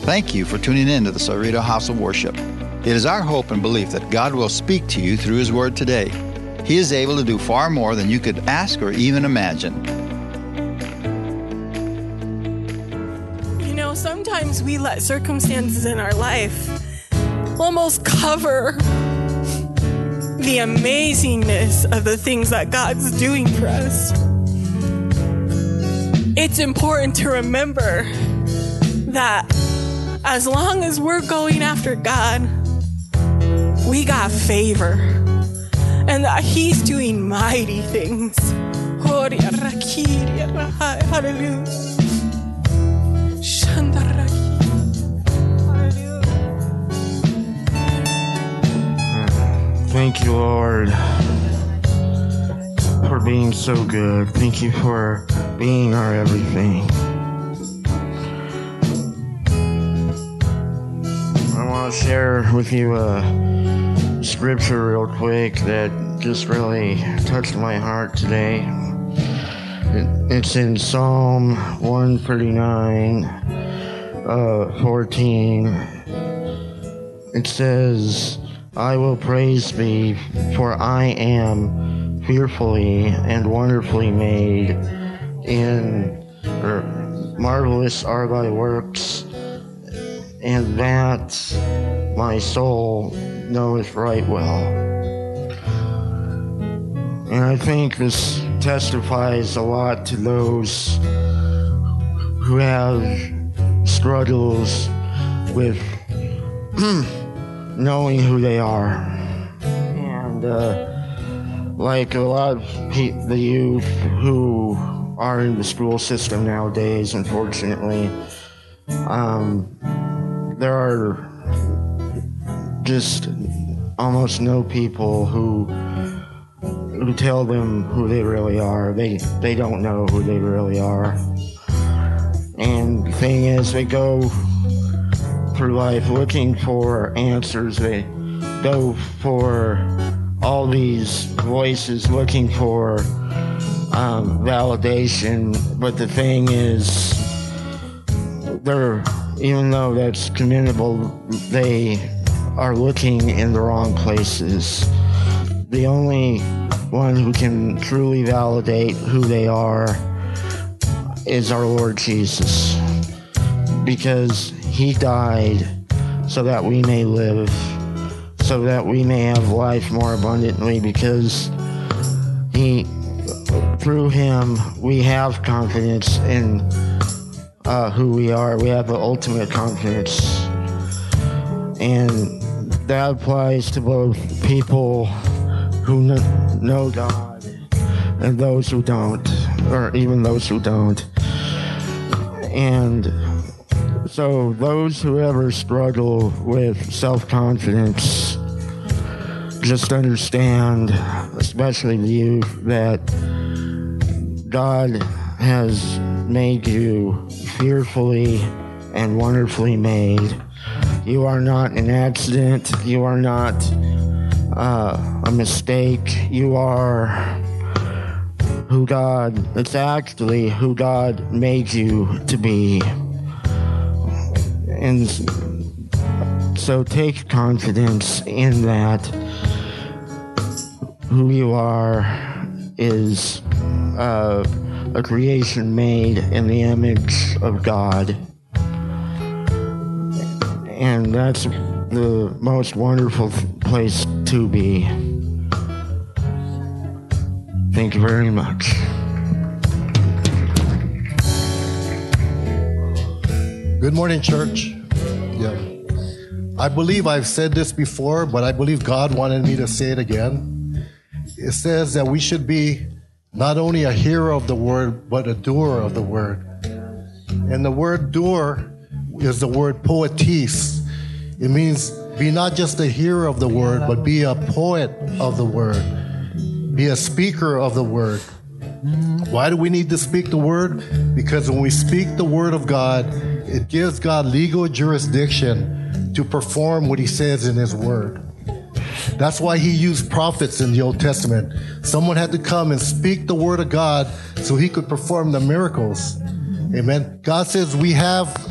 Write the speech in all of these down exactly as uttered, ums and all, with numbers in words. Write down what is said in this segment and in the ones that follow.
Thank you for tuning in to the Cerrito House of Worship. It is our hope and belief that God will speak to you through His Word today. He is able to do far more than you could ask or even imagine. You know, sometimes we let circumstances in our life almost cover the amazingness of the things that God's doing for us. It's important to remember that as long as we're going after God, we got favor, and that He's doing mighty things. Hallelujah. Thank you, Lord, for being so good. Thank you for being our everything. I want to share with you a scripture real quick that just really touched my heart today. It, it's in Psalm one thirty-nine, uh, fourteen. It says, I will praise thee, for I am fearfully and wonderfully made. In or marvelous are thy works, and that my soul knoweth right well. And I think this testifies a lot to those who have struggles with knowing who they are. And uh, like a lot of pe- the youth who are in the school system nowadays, unfortunately, um, there are just almost no people who who tell them who they really are. They they don't know who they really are. And the thing is, they go through life looking for answers. They go for all these voices looking for um, validation. But the thing is, they're even though that's commendable, they are looking in the wrong places. The only one who can truly validate who they are is our Lord Jesus, because He died so that we may live, so that we may have life more abundantly, because He, through Him, we have confidence in Uh, who we are. We have the ultimate confidence, and that applies to both people who kn- know God and those who don't, or even those who don't. And so those who ever struggle with self-confidence, just understand, especially the youth, that God has made you fearfully and wonderfully made. You are not an accident. You are not uh, a mistake. You are who God, it's actually who God made you to be. And so take confidence in that. Who you are is uh, a creation made in the image of God. And that's the most wonderful place to be. Thank you very much. Good morning, church. Yeah. I believe I've said this before, but I believe God wanted me to say it again. It says that we should be not only a hearer of the word, but a doer of the word. And the word doer is the word poetis. It means be not just a hearer of the word, but be a poet of the word. Be a speaker of the word. Why do we need to speak the word? Because when we speak the word of God, it gives God legal jurisdiction to perform what He says in His word. That's why He used prophets in the Old Testament. Someone had to come and speak the word of God so He could perform the miracles. Amen. God says we have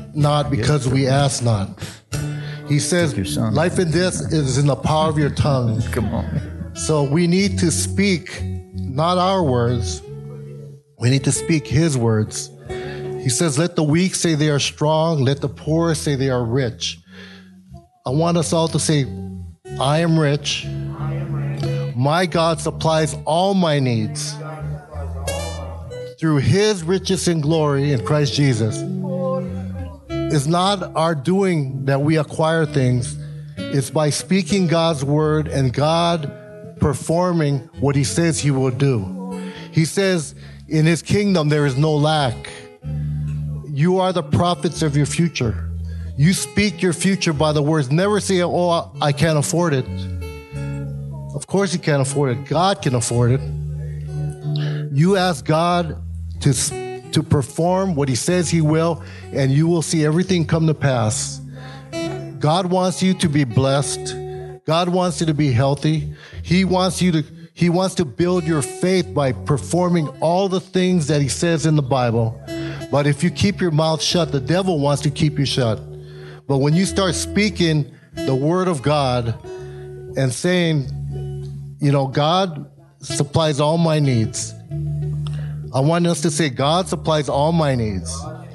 not because we ask not. He says, life and death is in the power of your tongue. Come on. So we need to speak not our words. We need to speak his words. He says, let the weak say they are strong. Let the poor say they are rich. I want us all to say, I am rich. My God supplies all my needs through his riches and glory in Christ Jesus. It's not our doing that we acquire things. It's by speaking God's word and God performing what he says he will do. He says in his kingdom there is no lack. You are the prophets of your future. You speak your future by the words. Never say, oh, I can't afford it. Of course you can't afford it. God can afford it. You ask God to, to perform what he says he will, and you will see everything come to pass. God wants you to be blessed. God wants you to be healthy. He wants you to, he wants to build your faith by performing all the things that he says in the Bible. But if you keep your mouth shut, the devil wants to keep you shut. But when you start speaking the word of God and saying, you know, God supplies all my needs. I want us to say, God supplies all my needs.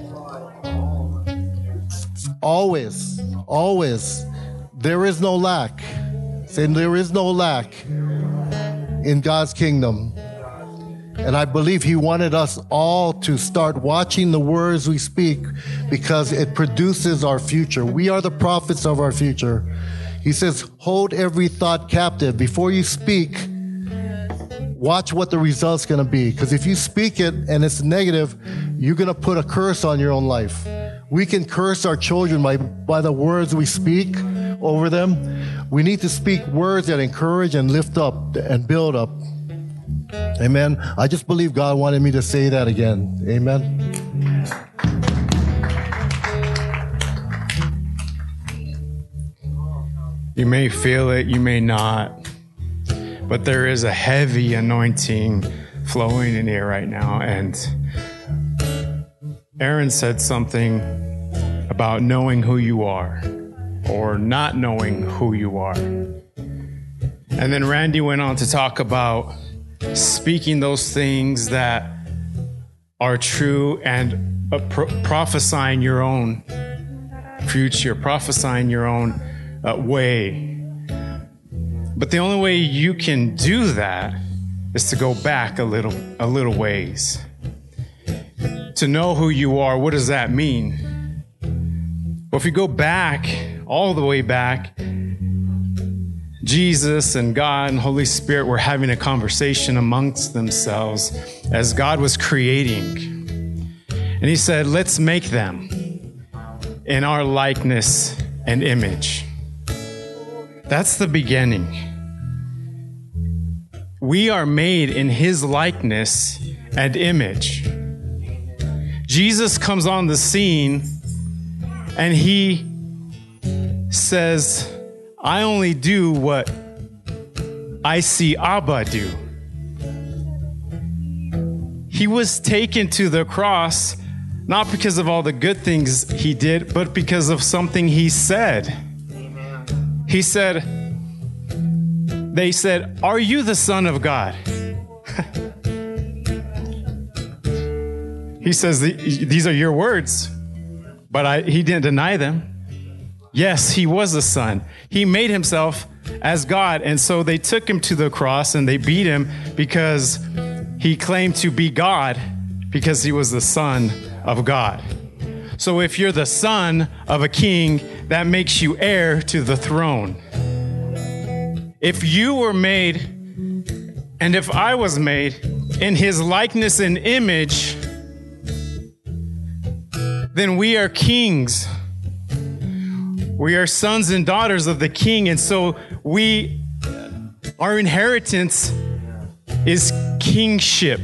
Always, always. There is no lack. Say, there is no lack in God's kingdom. And I believe he wanted us all to start watching the words we speak because it produces our future. We are the prophets of our future. He says, hold every thought captive. Before you speak, watch what the result's going to be. Because if you speak it and it's negative, you're going to put a curse on your own life. We can curse our children by, by the words we speak over them. We need to speak words that encourage and lift up and build up. Amen. I just believe God wanted me to say that again. Amen. You may feel it, you may not, but there is a heavy anointing flowing in here right now. And Aaron said something about knowing who you are or not knowing who you are. And then Randy went on to talk about speaking those things that are true and uh, pro- prophesying your own future, prophesying your own uh, way. But the only way you can do that is to go back a little, a little ways. To know who you are, what does that mean? Well, if you go back, all the way back, Jesus and God and Holy Spirit were having a conversation amongst themselves as God was creating. And he said, let's make them in our likeness and image. That's the beginning. We are made in his likeness and image. Jesus comes on the scene and he says, I only do what I see Abba do. He was taken to the cross not because of all the good things he did, but because of something he said. Amen. He said, they said, are you the Son of God? He says, these are your words, but I, he didn't deny them. Yes, he was the Son. He made himself as God. And so they took him to the cross and they beat him because he claimed to be God because he was the Son of God. So if you're the son of a king, that makes you heir to the throne. If you were made, and if I was made in his likeness and image, then we are kings. We are sons and daughters of the King, and so we, our inheritance is kingship.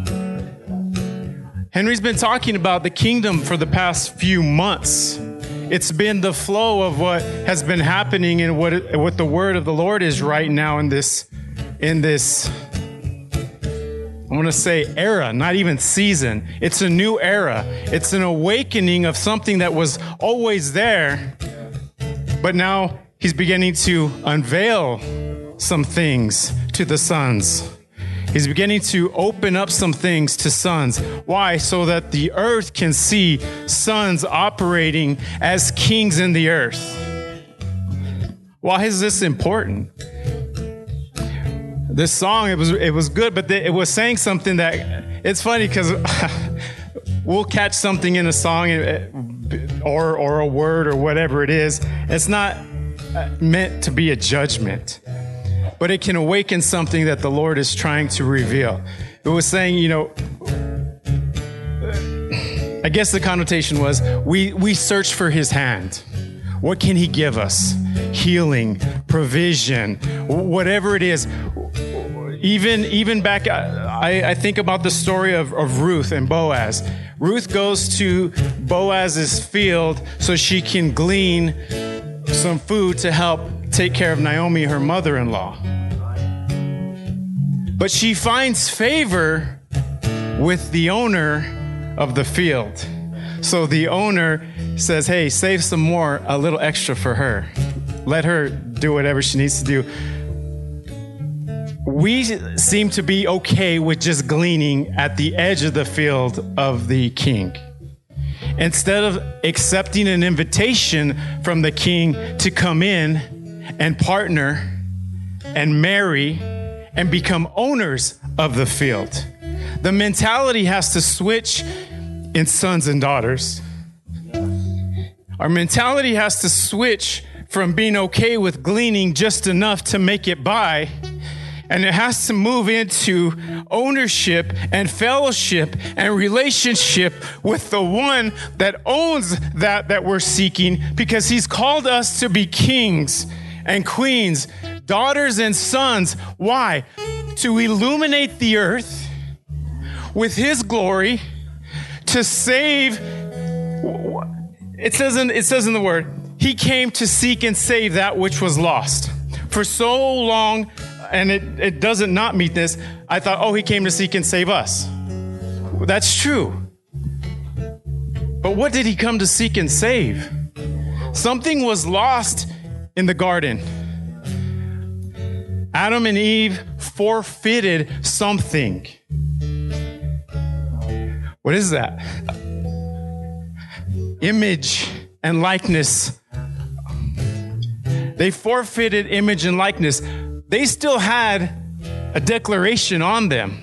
Henry's been talking about the kingdom for the past few months. It's been the flow of what has been happening and what what the word of the Lord is right now in this in this I want to say era, not even season. It's a new era. It's an awakening of something that was always there, but now he's beginning to unveil some things to the sons. He's beginning to open up some things to sons. Why? So that the earth can see sons operating as kings in the earth. Why is this important? This song, it was it was good, but it was saying something that, it's funny because we'll catch something in a song or or a word or whatever it is. It's not meant to be a judgment, but it can awaken something that the Lord is trying to reveal. It was saying, you know, I guess the connotation was we we search for his hand. What can he give us? Healing, provision, whatever it is. Even even back, I, I think about the story of, of Ruth and Boaz. Ruth goes to Boaz's field so she can glean some food to help take care of Naomi, her mother-in-law. But she finds favor with the owner of the field. So the owner says, hey, save some more, a little extra for her. Let her do whatever she needs to do. We seem to be okay with just gleaning at the edge of the field of the king, instead of accepting an invitation from the king to come in and partner and marry and become owners of the field. The mentality has to switch in sons and daughters. Our mentality has to switch from being okay with gleaning just enough to make it by, and it has to move into ownership and fellowship and relationship with the one that owns that that we're seeking, because he's called us to be kings and queens, daughters and sons. Why? To illuminate the earth with his glory, to save. It says in, it says in the word, he came to seek and save that which was lost. For so long, and it, it doesn't not meet this, I thought, oh, he came to seek and save us. That's true. But what did he come to seek and save? Something was lost in the garden. Adam and Eve forfeited something. What is that? Image and likeness. They forfeited image and likeness. They still had a declaration on them.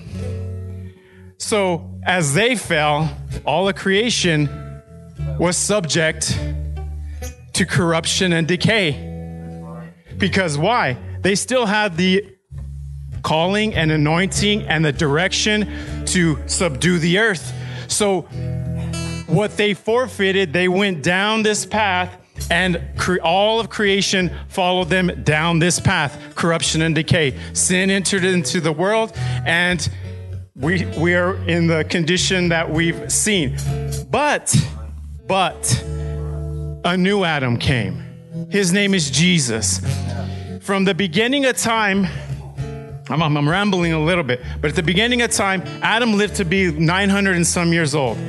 So as they fell, all of creation was subject to corruption and decay. Because why? They still had the calling and anointing and the direction to subdue the earth. So what they forfeited, they went down this path, and cre- all of creation followed them down this path, corruption and decay. Sin entered into the world, and we we are in the condition that we've seen. But, but, a new Adam came. His name is Jesus. From the beginning of time, I'm, I'm rambling a little bit, but at the beginning of time, Adam lived to be nine hundred and some years old.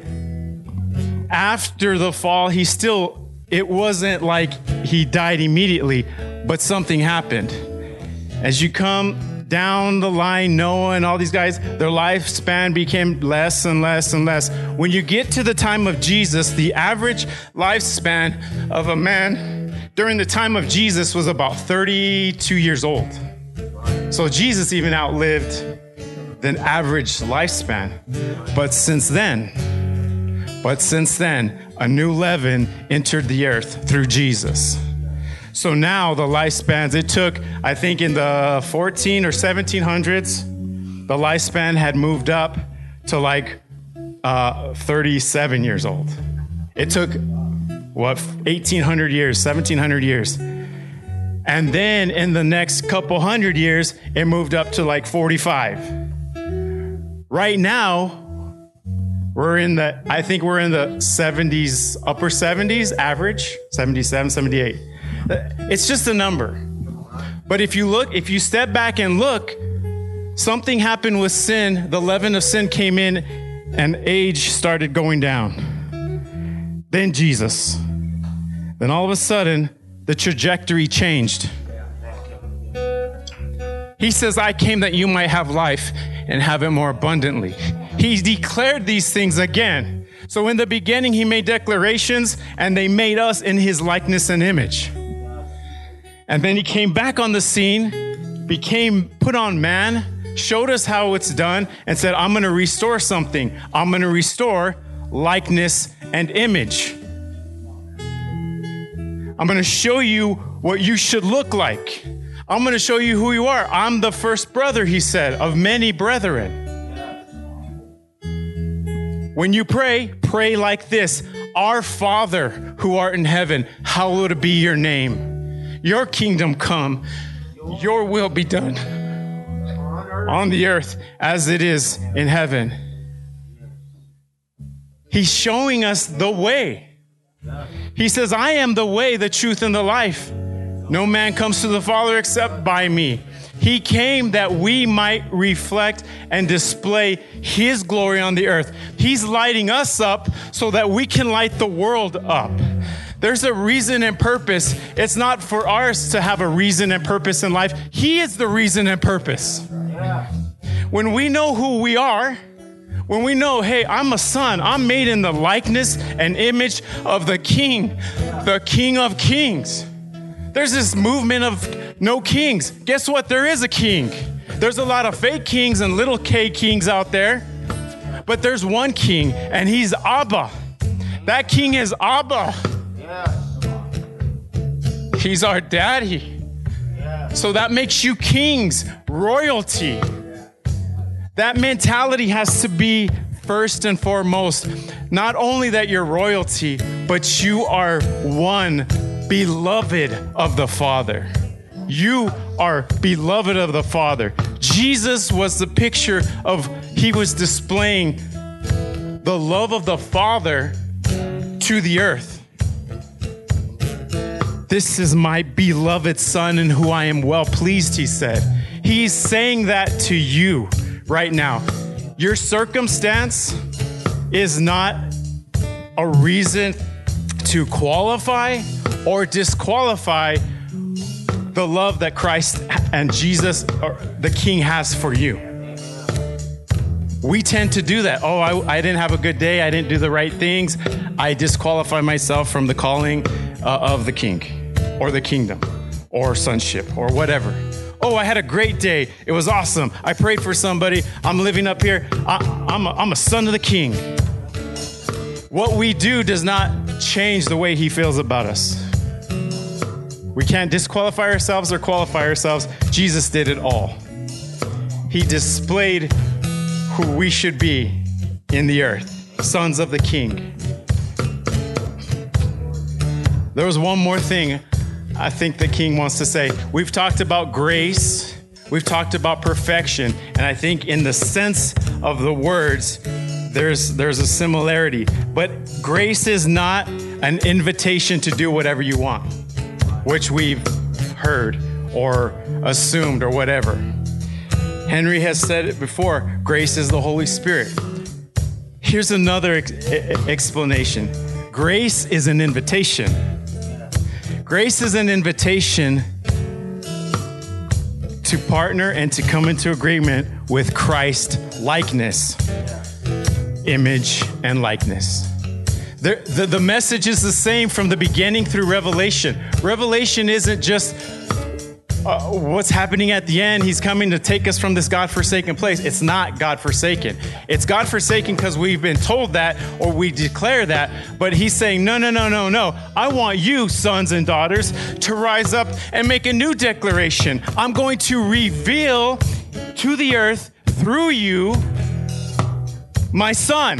After the fall, he still, it wasn't like he died immediately, but something happened. As you come down the line, Noah and all these guys, their lifespan became less and less and less. When you get to the time of Jesus, the average lifespan of a man during the time of Jesus was about thirty-two years old. So Jesus even outlived the average lifespan. But since then, But since then, a new leaven entered the earth through Jesus. So now the lifespans, it took, I think in the fourteen or seventeen hundreds, the lifespan had moved up to like uh, thirty-seven years old. It took, what, eighteen hundred years, seventeen hundred years. And then in the next couple hundred years, it moved up to like forty-five. Right now, We're in the, I think we're in the seventies, upper seventies, average, seventy-seven, seventy-eight. It's just a number. But if you look, if you step back and look, something happened with sin. The leaven of sin came in and age started going down. Then Jesus. Then all of a sudden, the trajectory changed. He says, I came that you might have life and have it more abundantly. He declared these things again. So in the beginning, he made declarations and they made us in his likeness and image. And then he came back on the scene, became put on man, showed us how it's done, and said, I'm going to restore something. I'm going to restore likeness and image. I'm going to show you what you should look like. I'm going to show you who you are. I'm the first brother, he said, of many brethren. When you pray, pray like this. Our Father who art in heaven, hallowed be your name. Your kingdom come. Your will be done on the earth as it is in heaven. He's showing us the way. He says, I am the way, the truth, and the life. No man comes to the Father except by me. He came that we might reflect and display his glory on the earth. He's lighting us up so that we can light the world up. There's a reason and purpose. It's not for ours to have a reason and purpose in life. He is the reason and purpose. When we know who we are, when we know, hey, I'm a son, I'm made in the likeness and image of the King, the King of Kings. There's this movement of no kings. Guess what? There is a king. There's a lot of fake kings and little K kings out there, but there's one king, and he's Abba. That king is Abba. He's our daddy. So that makes you kings, royalty. That mentality has to be first and foremost. Not only that you're royalty, but you are one beloved of the Father. You are beloved of the Father. Jesus was the picture of, he was displaying the love of the Father to the earth. This is my beloved Son in who I am well pleased, he said. He's saying that to you right now. Your circumstance is not a reason to qualify or disqualify the love that Christ and Jesus, or the King, has for you. We tend to do that. Oh, I, I didn't have a good day. I didn't do the right things. I disqualify myself from the calling uh, of the King or the kingdom or sonship or whatever. Oh, I had a great day. It was awesome. I prayed for somebody. I'm living up here. I, I'm, a, I'm a son of the King. What we do does not change the way he feels about us. We can't disqualify ourselves or qualify ourselves. Jesus did it all. He displayed who we should be in the earth, sons of the King. There was one more thing I think the King wants to say. We've talked about grace. We've talked about perfection. And I think in the sense of the words, there's, there's a similarity. But grace is not an invitation to do whatever you want, which we've heard or assumed or whatever. Henry has said it before, grace is the Holy Spirit. Here's another ex- explanation. Grace is an invitation. Grace is an invitation to partner and to come into agreement with Christ likeness, image, and likeness. The, the, the message is the same from the beginning through Revelation. Revelation isn't just uh, what's happening at the end. He's coming to take us from this God-forsaken place. It's not God-forsaken. It's God-forsaken because we've been told that or we declare that. But he's saying, no, no, no, no, no. I want you, sons and daughters, to rise up and make a new declaration. I'm going to reveal to the earth through you my son.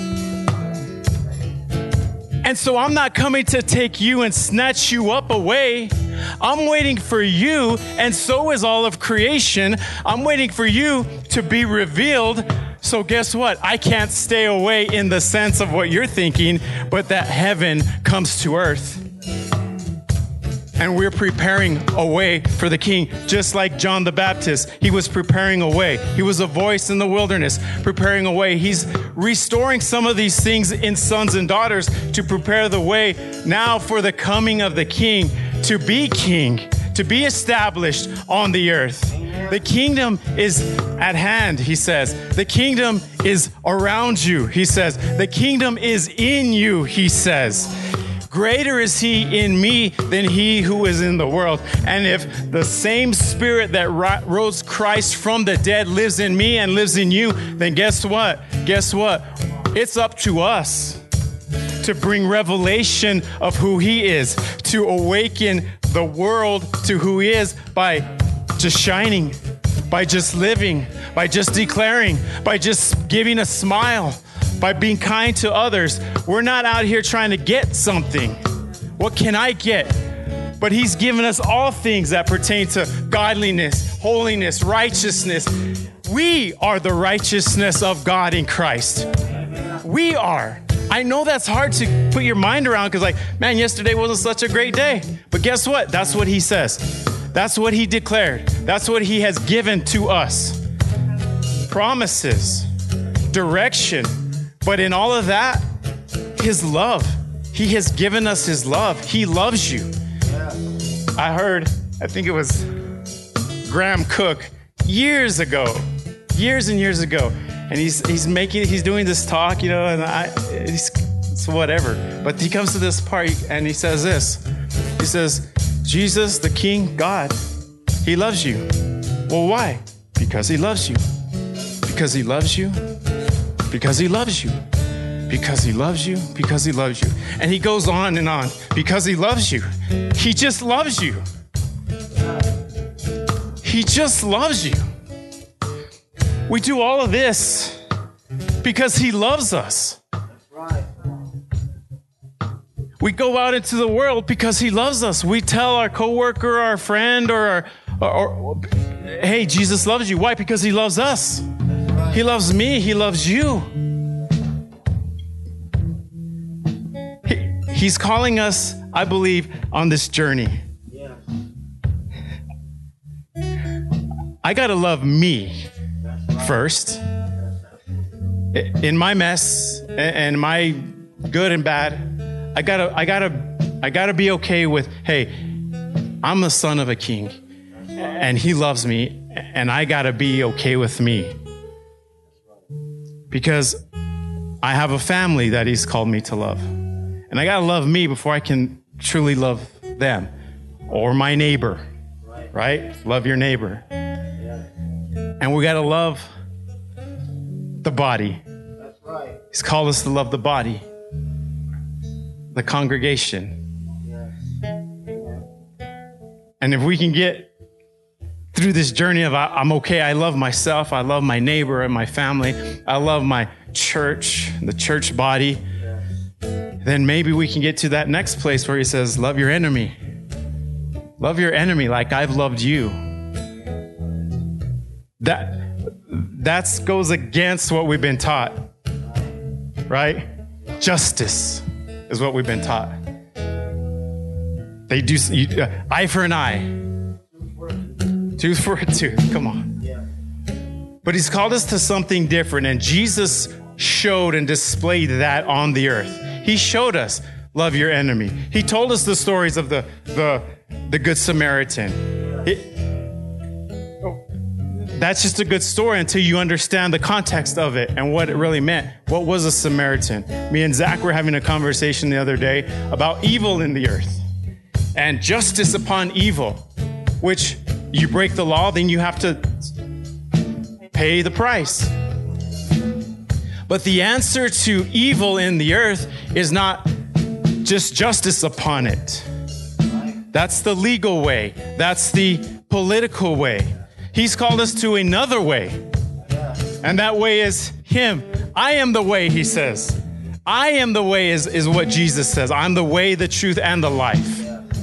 And so I'm not coming to take you and snatch you up away. I'm waiting for you, and so is all of creation. I'm waiting for you to be revealed. So guess what? I can't stay away in the sense of what you're thinking, but that heaven comes to earth. And we're preparing a way for the King, just like John the Baptist. He was preparing a way. He was a voice in the wilderness, preparing a way. He's restoring some of these things in sons and daughters to prepare the way now for the coming of the King, to be King, to be established on the earth. The kingdom is at hand, he says. The kingdom is around you, he says. The kingdom is in you, he says. Greater is he in me than he who is in the world. And if the same spirit that rose Christ from the dead lives in me and lives in you, then guess what? Guess what? It's up to us to bring revelation of who he is, to awaken the world to who he is by just shining, by just living, by just declaring, by just giving a smile, by being kind to others. We're not out here trying to get something. What can I get? But he's given us all things that pertain to godliness, holiness, righteousness. We are the righteousness of God in Christ. We are. I know that's hard to put your mind around because, like, man, yesterday wasn't such a great day. But guess what? That's what he says. That's what he declared. That's what he has given to us. Promises, direction. But in all of that, his love. He has given us his love. He loves you. I heard, I think it was Graham Cook years ago, years and years ago. And he's he's making, he's doing this talk, you know, and I, it's, it's whatever. But he comes to this part and he says this. He says, Jesus, the King, God, he loves you. Well, why? Because he loves you. Because he loves you. Because he loves you. Because he loves you. Because he loves you. And he goes on and on. Because he loves you. He just loves you. He just loves you. We do all of this because he loves us. We go out into the world because he loves us. We tell our coworker, our friend, or our, or, or hey, Jesus loves you. Why? Because he loves us. He loves me. He loves you. He, he's calling us, I believe, on this journey. I got to love me first. In my mess and my good and bad, I gotta, I gotta, I gotta be okay with, hey, I'm the son of a king and he loves me and I gotta be okay with me because I have a family that he's called me to love. And I gotta love me before I can truly love them or my neighbor, right? Love your neighbor. And we gotta love the body. He's called us to love the body. The congregation. And if we can get through this journey of I, I'm okay, I love myself, I love my neighbor and my family, I love my church, the church body, then maybe we can get to that next place where he says, love your enemy. Love your enemy like I've loved you. That that goes against what we've been taught, right? Justice is what we've been taught. They do you, uh, eye for an eye, tooth for a tooth. Come on. But he's called us to something different, and Jesus showed and displayed that on the earth. He showed us love your enemy. He told us the stories of the the, the Good Samaritan. It, That's just a good story until you understand the context of it and what it really meant. What was a Samaritan? Me and Zach were having a conversation the other day about evil in the earth and justice upon evil, which you break the law, then you have to pay the price. But the answer to evil in the earth is not just justice upon it. That's the legal way. That's the political way. He's called us to another way. And that way is him. I am the way, he says. I am the way is, is what Jesus says. I'm the way, the truth, and the life.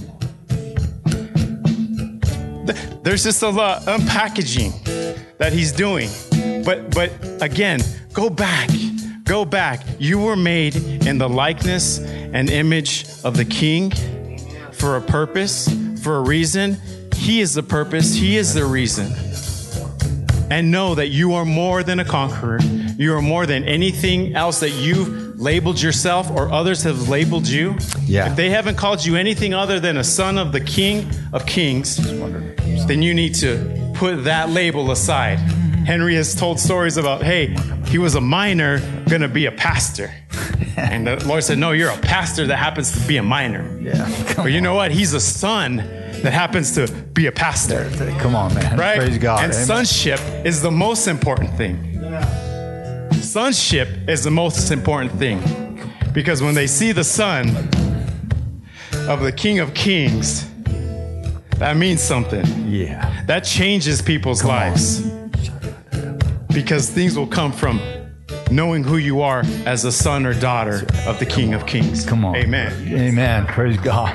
There's just a lot of unpackaging that he's doing. But but again, go back. Go back. You were made in the likeness and image of the King for a purpose, for a reason. He is the purpose. He is the reason. And know that you are more than a conqueror. You are more than anything else that you've labeled yourself or others have labeled you. Yeah. If they haven't called you anything other than a son of the King of Kings, then you need to put that label aside. Henry has told stories about, hey, he was a miner, gonna be a pastor. And the Lord said, no, you're a pastor that happens to be a miner. Yeah. But you know what? He's a son that happens to be a pastor. Come on, man. Right? Praise God. And Amen. sonship is the most important thing. Sonship is the most important thing. Because when they see the son of the King of Kings, that means something. Yeah. That changes people's Come lives. on. Because things will come from knowing who you are as a son or daughter of the King of Kings. Come on. Amen. Amen. Praise God.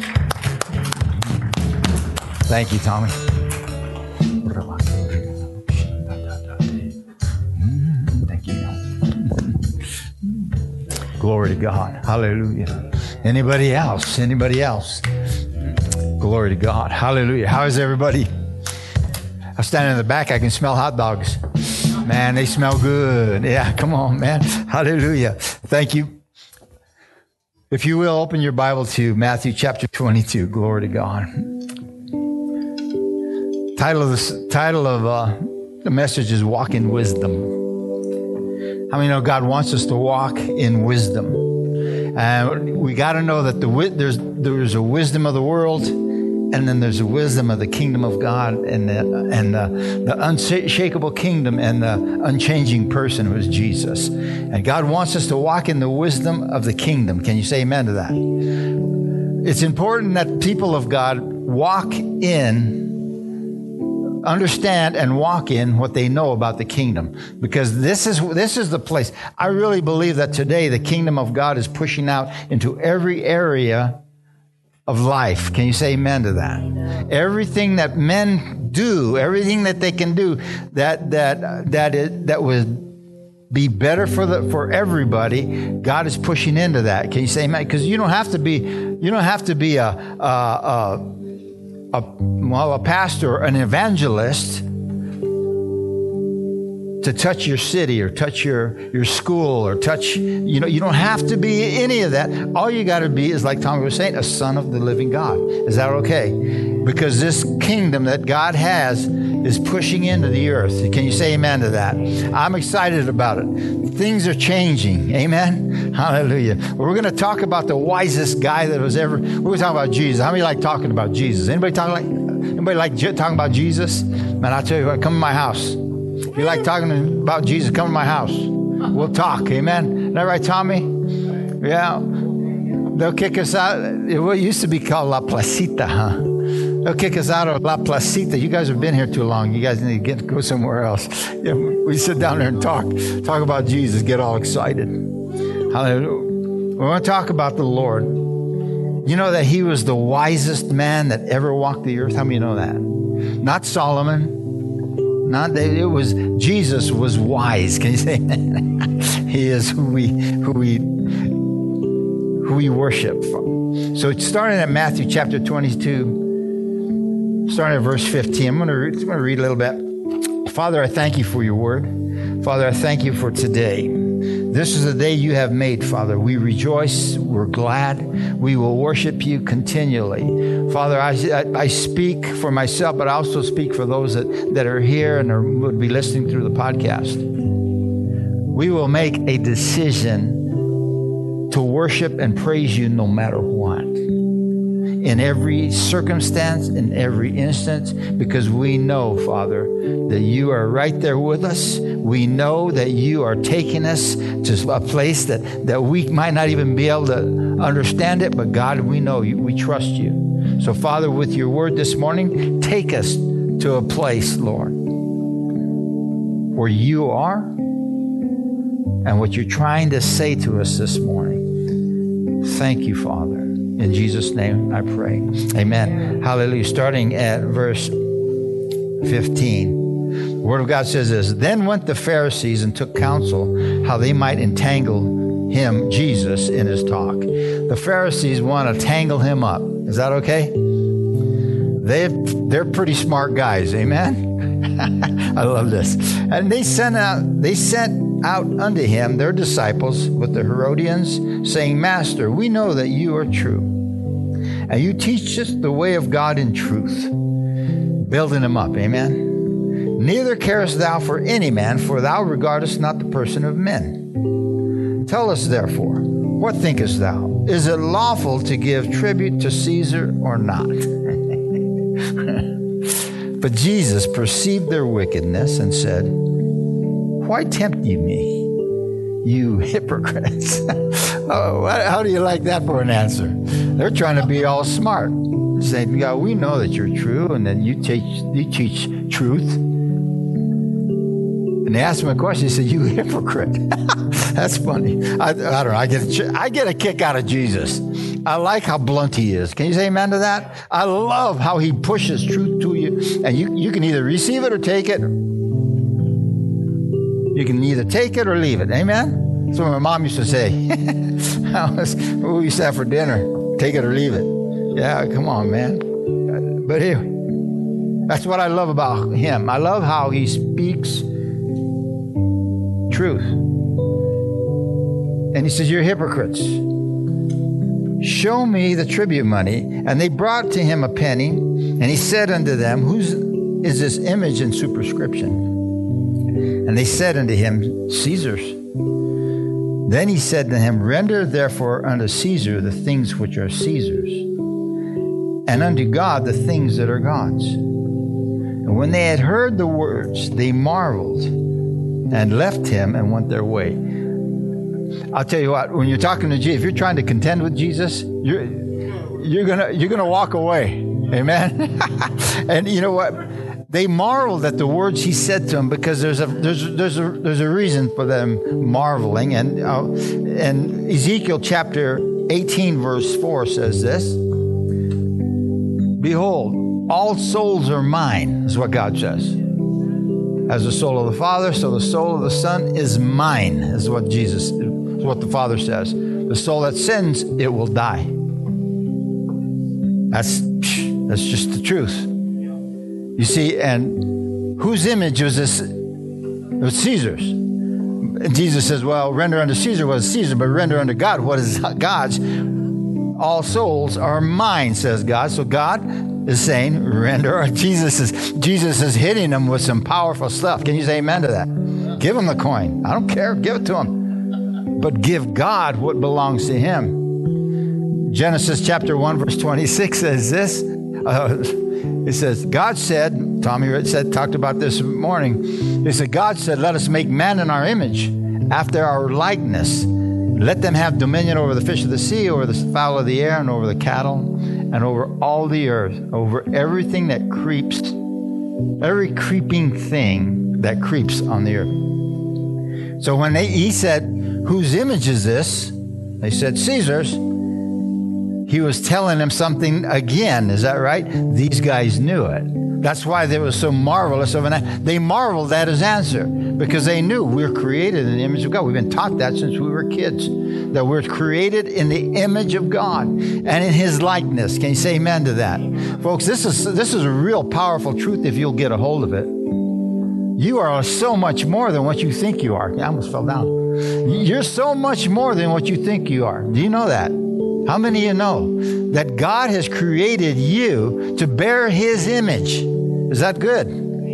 Thank you, Tommy. Thank you. Glory to God. Hallelujah. Anybody else? Anybody else? Glory to God. Hallelujah. How is everybody? I'm standing in the back. I can smell hot dogs. Man, they smell good. Yeah, come on, man. Hallelujah. Thank you. If you will, open your Bible to Matthew chapter twenty-two. Glory to God. Title of the title of uh, the message is "Walk in Wisdom." How many know God wants us to walk in wisdom? And we got to know that the there's there's a wisdom of the world, and then there's a wisdom of the kingdom of God, and the, and the, the unshakable kingdom and the unchanging person who is Jesus. And God wants us to walk in the wisdom of the kingdom. Can you say amen to that? It's important that people of God walk in, understand and walk in what they know about the kingdom, because this is this is the place. I really believe that today the kingdom of God is pushing out into every area of life. Can you say amen to that? Amen. Everything that men do, everything that they can do, that that that it, that would be better for the for everybody, God is pushing into that. Can you say amen? Because you don't have to be you don't have to be a a, a, a well a pastor, an evangelist, to touch your city or touch your, your school or touch, you know, you don't have to be any of that. All you got to be is, like Tommy was saying, a son of the living God. Is that okay? Because this kingdom that God has is pushing into the earth. Can you say amen to that? I'm excited about it. Things are changing. Amen? Hallelujah. We're going to talk about the wisest guy that was ever, we're going to talk about Jesus. How many like talking about Jesus? Anybody talking like, anybody like talking about Jesus? Man, I'll tell you what, come to my house. If you like talking about Jesus, come to my house. We'll talk. Amen. Isn't that right, Tommy? Yeah. They'll kick us out. It used to be called La Placita, huh? They'll kick us out of La Placita. You guys have been here too long. You guys need to get go somewhere else. Yeah, we sit down there and talk. Talk about Jesus. Get all excited. Hallelujah. We want to talk about the Lord. You know that he was the wisest man that ever walked the earth? How many know that? Not Solomon. Not that it was Jesus was wise. Can you say that? He is who we who we who we worship. So starting at Matthew chapter twenty-two, starting at verse fifteen. I'm going to read, I'm going to read a little bit. Father, I thank you for your word. Father, I thank you for today. This is the day you have made, Father. We rejoice. We're glad. We will worship you continually. Father, I, I, I speak for myself, but I also speak for those that, that are here and are, would be listening through the podcast. We will make a decision to worship and praise you no matter what. In every circumstance, in every instance, because we know, Father, that you are right there with us. We know that you are taking us to a place that, that we might not even be able to understand it, but God, we know you, we trust you. So, Father, with your word this morning, take us to a place, Lord, where you are and what you're trying to say to us this morning. Thank you, Father. In Jesus' name I pray. Amen. Hallelujah. Starting at verse fifteen. The Word of God says this: Then went the Pharisees and took counsel how they might entangle him, Jesus, in his talk. The Pharisees want to tangle him up. Is that okay? They, they're pretty smart guys. Amen? I love this. And they sent out, they sent out unto him their disciples with the Herodians, saying, Master, we know that you are true, and you teach us the way of God in truth. Building him up. Amen? Neither carest thou for any man, for thou regardest not the person of men. Tell us, therefore, what thinkest thou? Is it lawful to give tribute to Caesar or not? But Jesus perceived their wickedness and said, Why tempt ye me, you hypocrites? Oh, how do you like that for an answer? They're trying to be all smart, saying, God, we know that you're true and that you teach, you teach truth. And they asked him a question. He said, you hypocrite. That's funny. I, I don't know. I get, a, I get a kick out of Jesus. I like how blunt he is. Can you say amen to that? I love how he pushes truth to you. And you, you can either receive it or take it. You can either take it or leave it. Amen? That's what my mom used to say. What we used to have for dinner. Take it or leave it. Yeah, come on, man. But anyway, that's what I love about him. I love how he speaks truth. And he says, you're hypocrites. Show me the tribute money. And they brought to him a penny. And he said unto them, whose is this image and superscription? And they said unto him, Caesar's. Then he said to him, render therefore unto Caesar the things which are Caesar's, and unto God the things that are God's. And when they had heard the words, they marveled and left him and went their way. I'll tell you what, when you're talking to Jesus, if you're trying to contend with Jesus, you're you're gonna you're gonna walk away. Amen. And you know what? They marveled at the words he said to them, because there's a there's there's a there's a reason for them marveling. And uh, and Ezekiel chapter eighteen verse four says this: Behold, all souls are mine, is what God says. As the soul of the Father, so the soul of the Son is mine, is what Jesus, is what the Father says. The soul that sins, it will die. That's that's just the truth. You see, and whose image was this? It was Caesar's. And Jesus says, well, render unto Caesar what is Caesar, but render unto God what is God's. All souls are mine, says God. So God is saying, render. Jesus is, Jesus is hitting them with some powerful stuff. Can you say amen to that? Give him the coin. I don't care. Give it to him. But give God what belongs to him. Genesis chapter one, verse twenty-six says this. Uh, It says, God said, Tommy said, talked about this morning. He said, God said, let us make man in our image, after our likeness. Let them have dominion over the fish of the sea, over the fowl of the air, and over the cattle, and over all the earth, over everything that creeps, every creeping thing that creeps on the earth. So when they, he said, whose image is this? They said, Caesar's. He was telling them something again. Is that right? These guys knew it. That's why they were so marvelous of an. They marveled at his answer, because they knew we're created in the image of God. We've been taught that since we were kids, that we're created in the image of God and in his likeness. Can you say amen to that? Folks, this is this is a real powerful truth if you'll get a hold of it. You are so much more than what you think you are. I almost fell down. You're so much more than what you think you are. Do you know that? How many of you know that God has created you to bear his image? Is that good?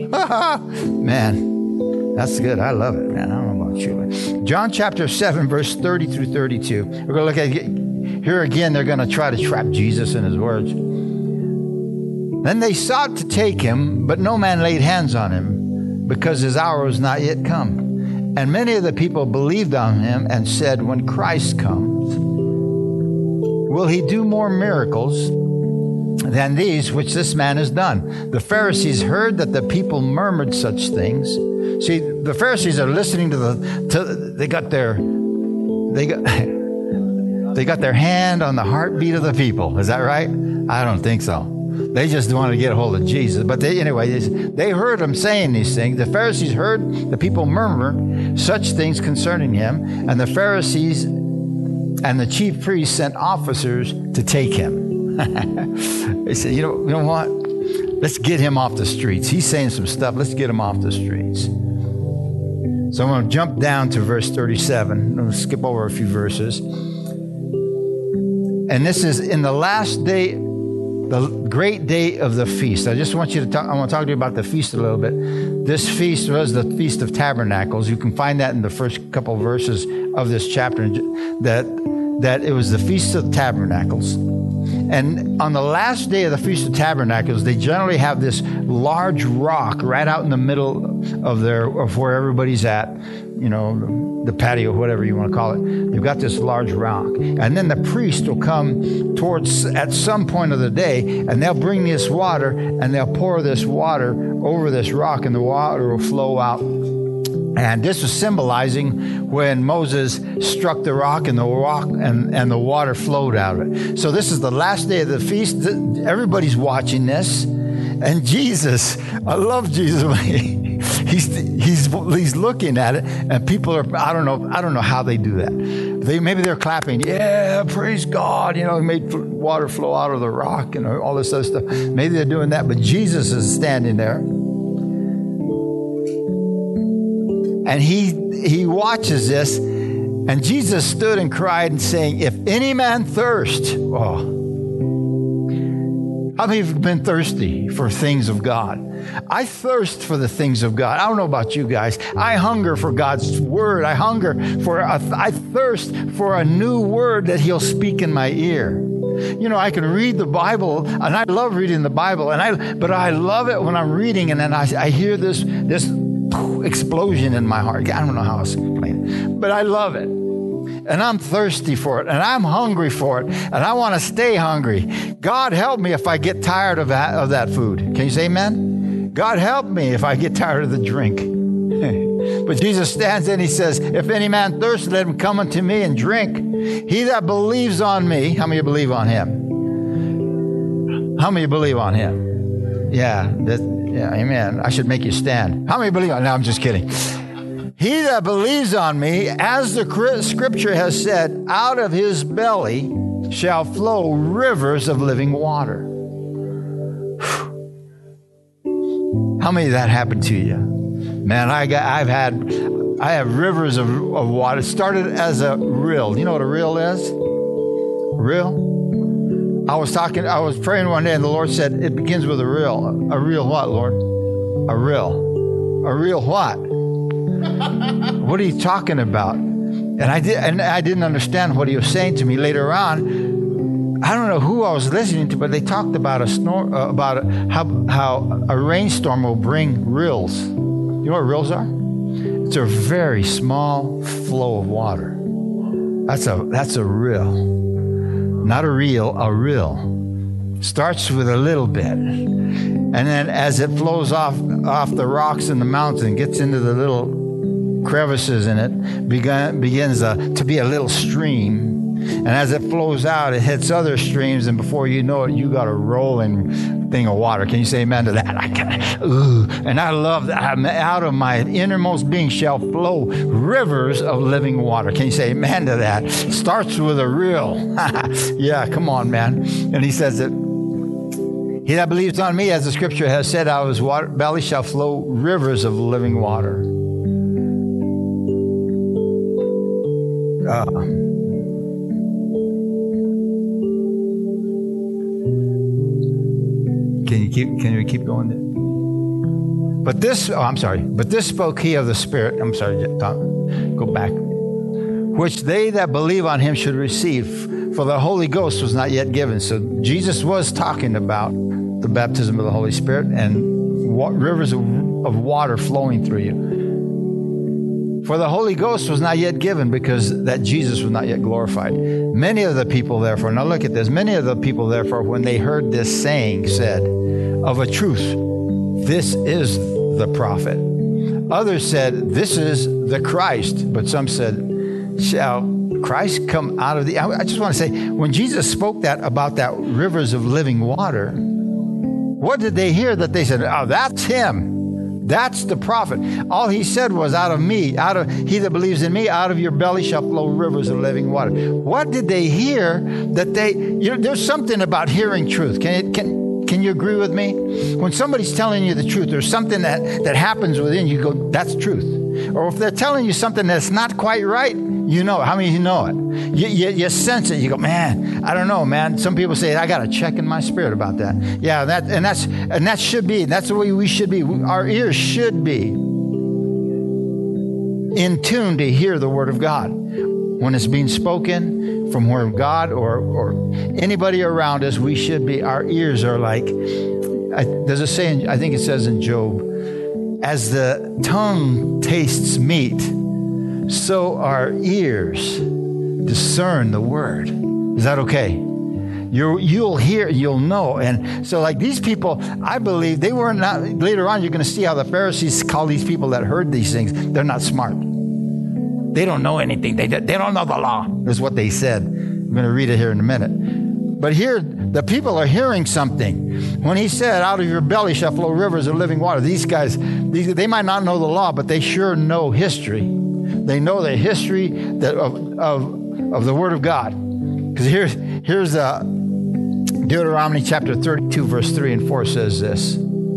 Man, that's good. I love it, man. I don't know about you. John chapter seven, verse thirty through thirty-two. We're going to look at here again. They're going to try to trap Jesus in his words. Then they sought to take him, but no man laid hands on him, because his hour was not yet come. And many of the people believed on him and said, when Christ comes, will he do more miracles than these which this man has done? The Pharisees heard that the people murmured such things. See, the Pharisees are listening to the, to, they got their, they got, they got their hand on the heartbeat of the people. Is that right? I don't think so. They just wanted to get a hold of Jesus. But they, anyway, they, they heard him saying these things. The Pharisees heard the people murmur such things concerning him, and the Pharisees and the chief priests sent officers to take him. They said, you know, you know what? Let's get him off the streets. He's saying some stuff. Let's get him off the streets. So I'm going to jump down to verse thirty-seven. I'm going to skip over a few verses. And this is in the last day, the great day of the feast. I just want you to talk, I want to talk to you about the feast a little bit. This feast was the Feast of Tabernacles. You can find that in the first couple verses of this chapter, that, that it was the Feast of Tabernacles. And on the last day of the Feast of Tabernacles, they generally have this large rock right out in the middle of their, of where everybody's at, you know, the patio, whatever you want to call it. They've got this large rock. And then the priest will come towards, at some point of the day, and they'll bring this water, and they'll pour this water over this rock, and the water will flow out. And this was symbolizing when Moses struck the rock, and the rock and, and the water flowed out of it. So this is the last day of the feast. Everybody's watching this. And Jesus, I love Jesus. He's, he's, he's looking at it, and people are, I don't know, I don't know how they do that. They, maybe they're clapping, yeah, praise God, you know, he made water flow out of the rock and all this other stuff. Maybe they're doing that, but Jesus is standing there. And he he watches this, and Jesus stood and cried and saying, if any man thirst, oh, how many of you have been thirsty for things of God? I thirst for the things of God. I don't know about you guys. I hunger for God's word. I hunger for, a, I thirst for a new word that he'll speak in my ear. You know, I can read the Bible, and I love reading the Bible, and I, but I love it when I'm reading, and then I, I hear this, this explosion in my heart. I don't know how to explain it, but I love it. And I'm thirsty for it, and I'm hungry for it, and I want to stay hungry. God help me if I get tired of that, of that food. Can you say amen? God help me if I get tired of the drink. But Jesus stands and he says, if any man thirst, let him come unto me and drink. He that believes on me, how many believe on him? How many believe on him? Yeah, that, yeah, amen. I should make you stand. How many believe on him? No, I'm just kidding. He that believes on me, as the scripture has said, out of his belly shall flow rivers of living water. How many of that happened to you? Man, I got, I've had, I have rivers of, of water. It started as a rill. You know what a rill is? Rill? I was talking, I was praying one day, and the Lord said, it begins with a rill. A rill what, Lord? A rill. A rill what? What are you talking about? And I did, and I didn't understand what he was saying to me. Later on, I don't know who I was listening to, but they talked about a snor, uh, about a, how how a rainstorm will bring rills. You know what rills are? It's a very small flow of water. That's a that's a rill, not a reel, a rill. Starts with a little bit, and then as it flows off off the rocks in the mountain, gets into the little crevices in it, begun, begins a, to be a little stream. And as it flows out, it hits other streams, and before you know it, you got a rolling thing of water. Can you say amen to that? I can, ooh, and I love that. I'm, out of my innermost being shall flow rivers of living water. Can you say amen to that? Starts with a rill. Yeah, come on, man. And he says that he that believes on me, as the scripture has said, out of his water, belly shall flow rivers of living water. Uh, can you keep? Can you keep going? But this, oh, I'm sorry. But this spoke he of the Spirit. I'm sorry. Tom, go back. Which they that believe on him should receive, for the Holy Ghost was not yet given. So Jesus was talking about the baptism of the Holy Spirit and wa- rivers of, of water flowing through you. For the Holy Ghost was not yet given, because that Jesus was not yet glorified. Many of the people, therefore, now look at this, many of the people, therefore, when they heard this saying, said, of a truth, this is the prophet. Others said, this is the Christ. But some said, shall Christ come out of the... I just want to say, when Jesus spoke that about that rivers of living water, what did they hear that they said, oh, that's him. That's the prophet. All he said was, out of me, out of he that believes in me, out of your belly shall flow rivers of living water. What did they hear that they, you know, there's something about hearing truth. Can it, can, Can you agree with me? When somebody's telling you the truth, there's something that, that happens within you, go, that's truth. Or if they're telling you something that's not quite right, you know it. How many of you know it? You, you, you sense it. You go, man, I don't know, man. Some people say, I got to check in my spirit about that. Yeah, that and that's and that should be. That's the way we should be. Our ears should be in tune to hear the word of God when it's being spoken from where God or or anybody around us. We should be. Our ears are like. I, does it say? In, I think it says in Job, as the tongue tastes meat, so our ears discern the word. Is that okay? You you'll hear, you'll know. And so like these people, I believe they were not, later on you're going to see how the Pharisees call these people that heard these things, they're not smart. They don't know anything. They, they don't know the law, is what they said. I'm going to read it here in a minute. But here, the people are hearing something. When he said, out of your belly shall flow rivers of living water, these guys, these, they might not know the law, but they sure know history. They know the history that of, of, of the Word of God. Because here's, here's uh, Deuteronomy chapter thirty-two, verse three and four says this.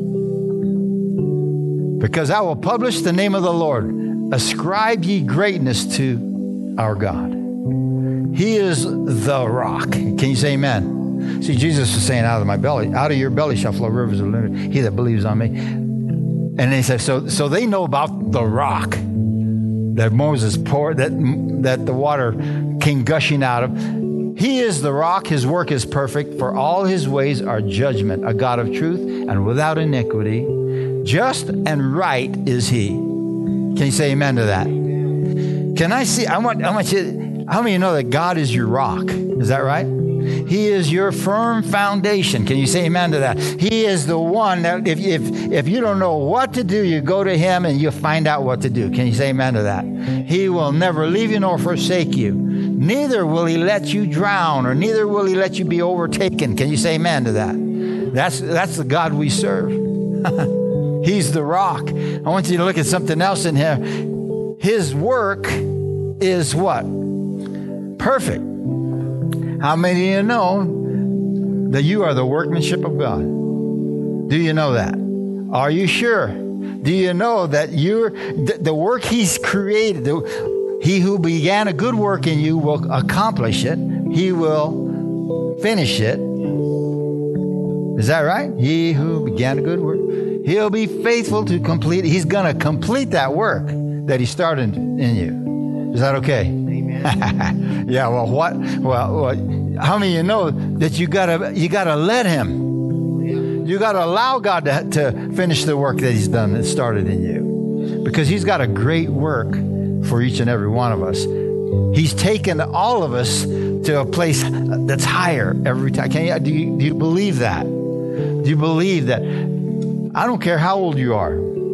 Because I will publish the name of the Lord. Ascribe ye greatness to our God. He is the rock. Can you say amen? See, Jesus is saying, out of my belly, out of your belly shall flow rivers of living water. He that believes on me. And they say, so, so they know about the rock that Moses poured, that, that the water came gushing out of. He is the rock. His work is perfect. For all his ways are judgment, a God of truth and without iniquity. Just and right is he. Can you say amen to that? Can I see? I want, I want you. How many of you know that God is your rock? Is that right? He is your firm foundation. Can you say amen to that? He is the one that if, if, if you don't know what to do, you go to him and you find out what to do. Can you say amen to that? He will never leave you nor forsake you. Neither will he let you drown, or neither will he let you be overtaken. Can you say amen to that? That's, that's the God we serve. He's the rock. I want you to look at something else in here. His work is what? Perfect. How many of you know that you are the workmanship of God? Do you know that? Are you sure? Do you know that you're the, the work he's created, the, he who began a good work in you will accomplish it. He will finish it. Is that right? He who began a good work, he'll be faithful to complete. He's going to complete that work that he started in you. Is that okay? Amen. Yeah. Well, what? Well, what, how many of you know that you gotta you gotta let him? You gotta allow God to, to finish the work that he's done, that started in you, because he's got a great work for each and every one of us. He's taken all of us to a place that's higher every time. Can you, do you, do you believe that? Do you believe that? I don't care how old you are.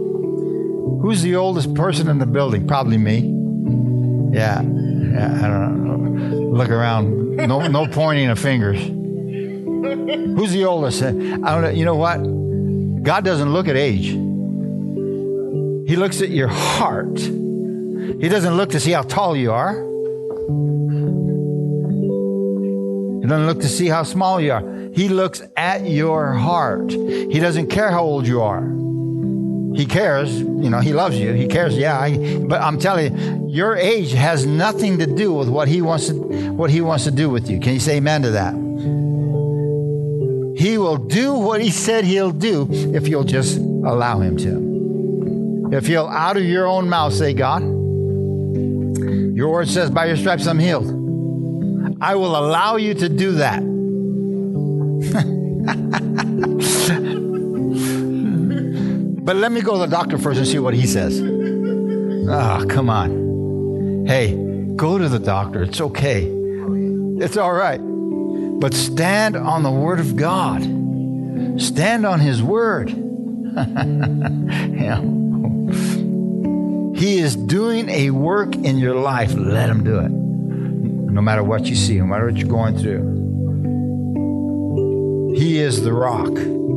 Who's the oldest person in the building? Probably me. Yeah. Yeah, I don't know. Look around. No, no pointing of fingers. Who's the oldest? I don't know. You know what? God doesn't look at age. He looks at your heart. He doesn't look to see how tall you are. He doesn't look to see how small you are. He looks at your heart. He doesn't care how old you are. He cares, you know, he loves you. He cares, yeah. I, but I'm telling you, your age has nothing to do with what he wants to, what he wants to do with you. Can you say amen to that? He will do what he said he'll do if you'll just allow him to. If you'll out of your own mouth say, God, your word says by your stripes I'm healed. I will allow you to do that. But let me go to the doctor first and see what he says. Ah, oh, come on. Hey, go to the doctor. It's okay. It's all right. But stand on the word of God. Stand on his word. Yeah. He is doing a work in your life. Let him do it. No matter what you see, no matter what you're going through. He is the rock.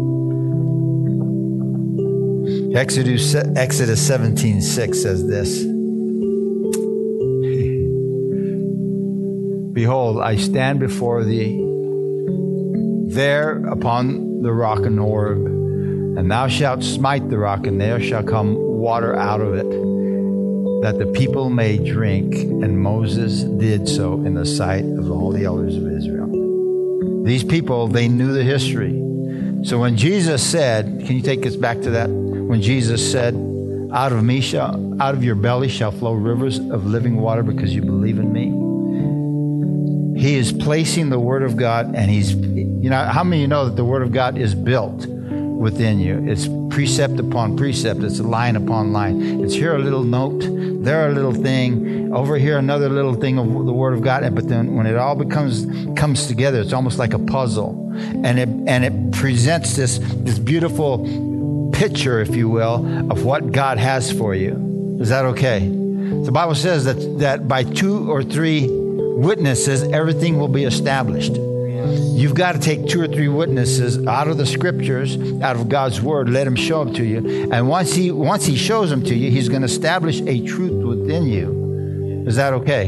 Exodus, Exodus seventeen six says this. Behold, I stand before thee there upon the rock in Horeb, and thou shalt smite the rock, and there shall come water out of it, that the people may drink. And Moses did so in the sight of all the elders of Israel. These people, they knew the history. So when Jesus said, can you take us back to that? When Jesus said, out of me shall, out of your belly shall flow rivers of living water because you believe in me. He is placing the Word of God, and he's, you know, how many of you know that the Word of God is built within you? It's precept upon precept. It's line upon line. It's here a little note, there a little thing, over here another little thing of the Word of God. But then when it all becomes comes together, it's almost like a puzzle, and it and it presents this this beautiful picture, if you will, of what God has for you. Is that okay? The Bible says that that by two or three witnesses, everything will be established. You've got to take two or three witnesses out of the scriptures, out of God's word, let him show them to you. And once he once he shows them to you, he's going to establish a truth within you. Is that okay?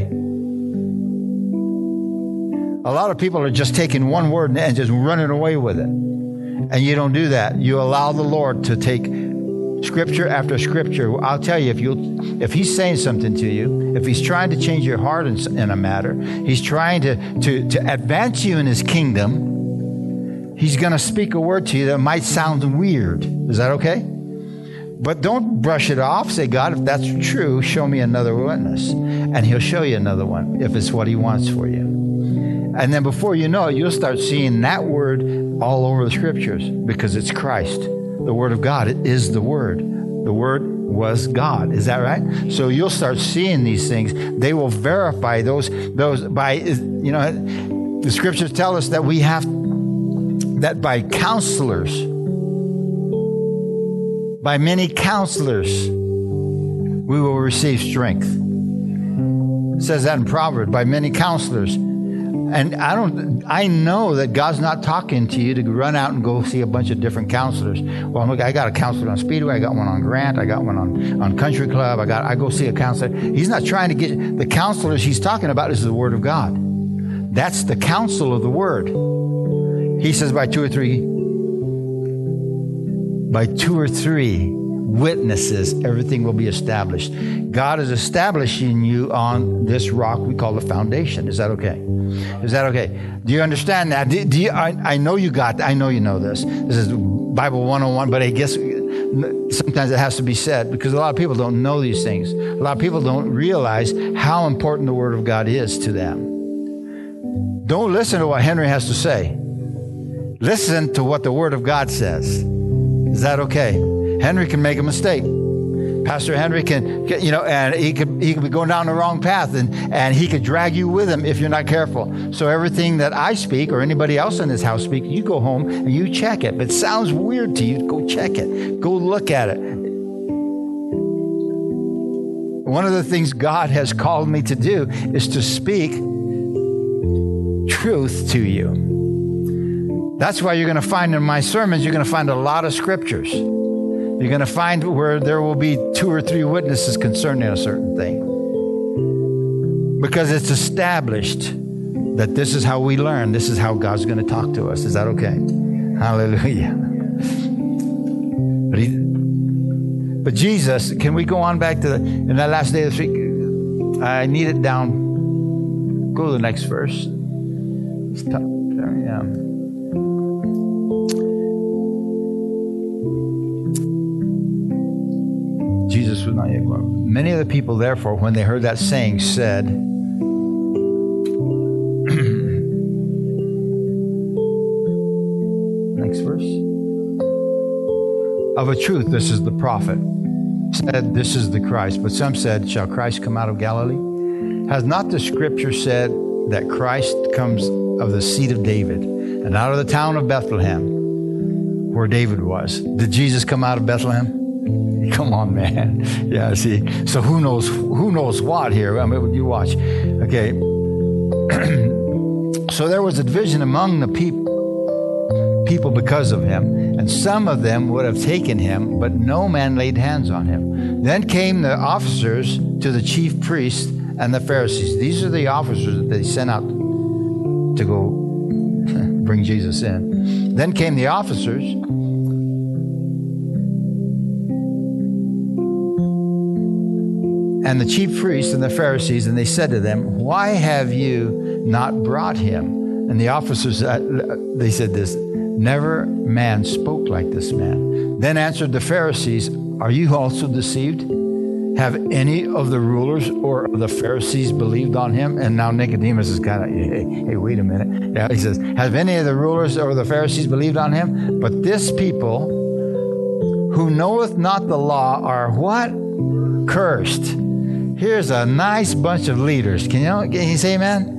A lot of people are just taking one word and just running away with it. And you don't do that. You allow the Lord to take scripture after scripture. I'll tell you, if you if he's saying something to you, if he's trying to change your heart in, in a matter, he's trying to, to, to advance you in his kingdom, he's going to speak a word to you that might sound weird. Is that okay? But don't brush it off. Say, God, if that's true, show me another witness. And he'll show you another one if it's what he wants for you. And then before you know it, you'll start seeing that word all over the scriptures because it's Christ. The Word of God, it is the Word. The Word was God. Is that right? So you'll start seeing these things. They will verify those, those by, you know, the scriptures tell us that we have, that by counselors, by many counselors, we will receive strength. It says that in Proverbs, by many counselors. And I don't, I know that God's not talking to you to run out and go see a bunch of different counselors. Well, look, I got a counselor on Speedway. I got one on Grant. I got one on, on Country Club. I got, I go see a counselor. He's not trying to get, the counselors he's talking about is the Word of God. That's the counsel of the Word. He says by two or three, by two or three witnesses, everything will be established. God is establishing you on this rock we call the foundation. Is that okay? Is that okay? Do you understand that? Do, do you, I, I know you got, I know you know this. This is Bible one oh one, but I guess sometimes it has to be said because a lot of people don't know these things. A lot of people don't realize how important the Word of God is to them. Don't listen to what Henry has to say. Listen to what the Word of God says. Is that okay? Henry can make a mistake. Pastor Henry can, you know, and he could he could be going down the wrong path, and, and he could drag you with him if you're not careful. So everything that I speak or anybody else in this house speak, you go home and you check it. If it sounds weird to you, go check it. Go look at it. One of the things God has called me to do is to speak truth to you. That's why you're going to find in my sermons, you're going to find a lot of scriptures. You're going to find where there will be two or three witnesses concerning a certain thing. Because it's established that this is how we learn. This is how God's going to talk to us. Is that okay? Hallelujah. But, he, but Jesus, can we go on back to the, in that last day of the week? I need it down. Go to the next verse. Stop there, yeah. Jesus was not yet glorified. Many of the people, therefore, when they heard that saying, said, next verse. Of a truth, this is the prophet. Said, this is the Christ. But some said, shall Christ come out of Galilee? Has not the scripture said that Christ comes of the seed of David and out of the town of Bethlehem, where David was? Did Jesus come out of Bethlehem? Come on, man. Yeah, see. So who knows who knows what here? I mean, you watch. Okay. So there was a division among the people people because of him, and some of them would have taken him, but no man laid hands on him. Then came the officers to the chief priests and the Pharisees. These are the officers that they sent out to go bring Jesus in. Then came the officers. And the chief priests and the Pharisees, and they said to them, why have you not brought him? And the officers, they said this, never man spoke like this man. Then answered the Pharisees, are you also deceived? Have any of the rulers or of the Pharisees believed on him? And now Nicodemus is kind of, hey, hey, wait a minute. Yeah, he says, have any of the rulers or the Pharisees believed on him? But this people who knoweth not the law are what? Cursed. Here's a nice bunch of leaders. Can you, can you say amen?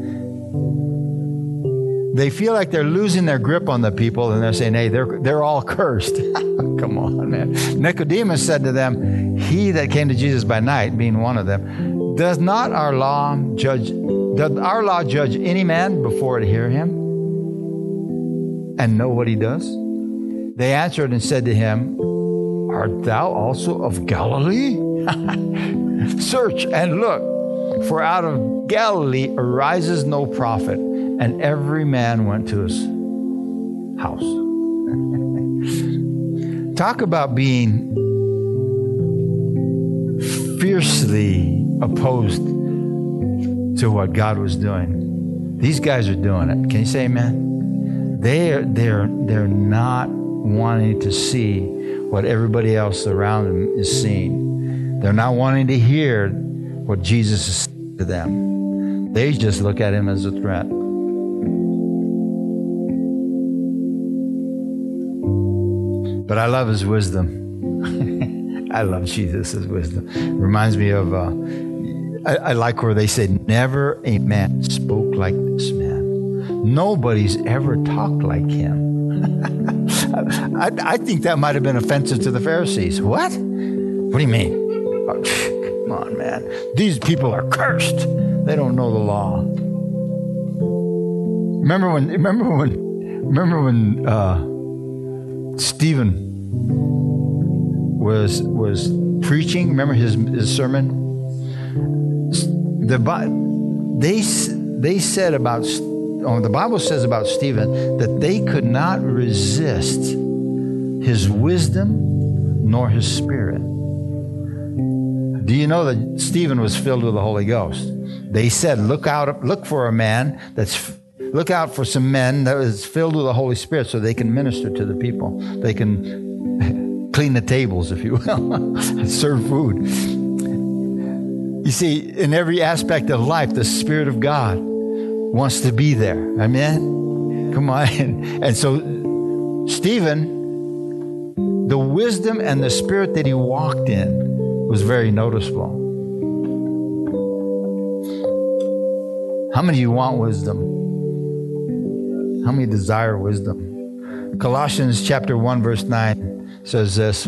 They feel like they're losing their grip on the people, and they're saying, hey, they're, they're all cursed. Come on, man. Nicodemus said to them, he that came to Jesus by night, being one of them, does not our law judge, does our law judge any man before it hear him and know what he does? They answered and said to him, art thou also of Galilee? Search and look, for out of Galilee arises no prophet. And every man went to his house. Talk about being fiercely opposed to what God was doing. These guys are doing it. Can you say amen? They're, they're, they're not wanting to see what everybody else around them is seeing. They're not wanting to hear what Jesus is saying to them. They just look at him as a threat. But I love his wisdom. I love Jesus' wisdom. Reminds me of, uh, I, I like where they say, never a man spoke like this man. Nobody's ever talked like him. I, I think that might have been offensive to the Pharisees. What? What do you mean? Oh, come on, man. These people are cursed. They don't know the law. Remember when, remember when, remember when, uh, Stephen was was preaching. Remember his his sermon. The they they said about oh, the Bible says about Stephen that they could not resist his wisdom nor his spirit. Do you know that Stephen was filled with the Holy Ghost? They said, look out, look for a man that's. Look out for some men that is filled with the Holy Spirit so they can minister to the people. They can clean the tables, if you will, serve food. You see, in every aspect of life, the Spirit of God wants to be there. Amen? Come on. And so, Stephen, the wisdom and the spirit that he walked in was very noticeable. How many of you want wisdom? How many desire wisdom? Colossians chapter one, verse nine says this.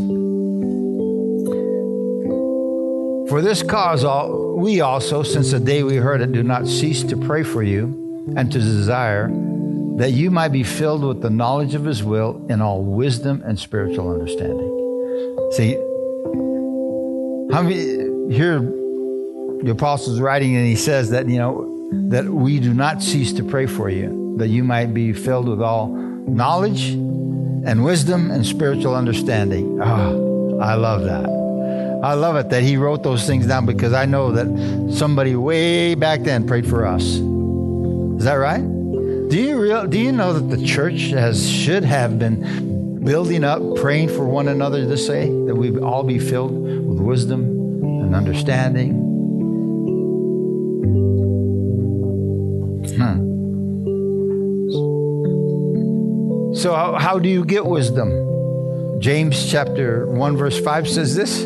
For this cause all, we also, since the day we heard it, do not cease to pray for you and to desire that you might be filled with the knowledge of his will in all wisdom and spiritual understanding. See, how many, here the apostle's writing and he says that, you know, that we do not cease to pray for you, that you might be filled with all knowledge and wisdom and spiritual understanding. Oh, I love that. I love it that he wrote those things down because I know that somebody way back then prayed for us. Is that right? Do you real, do you know that the church has should have been building up, praying for one another to say that we all be filled with wisdom and understanding? Hmm. So how, how do you get wisdom? James chapter one verse five says this.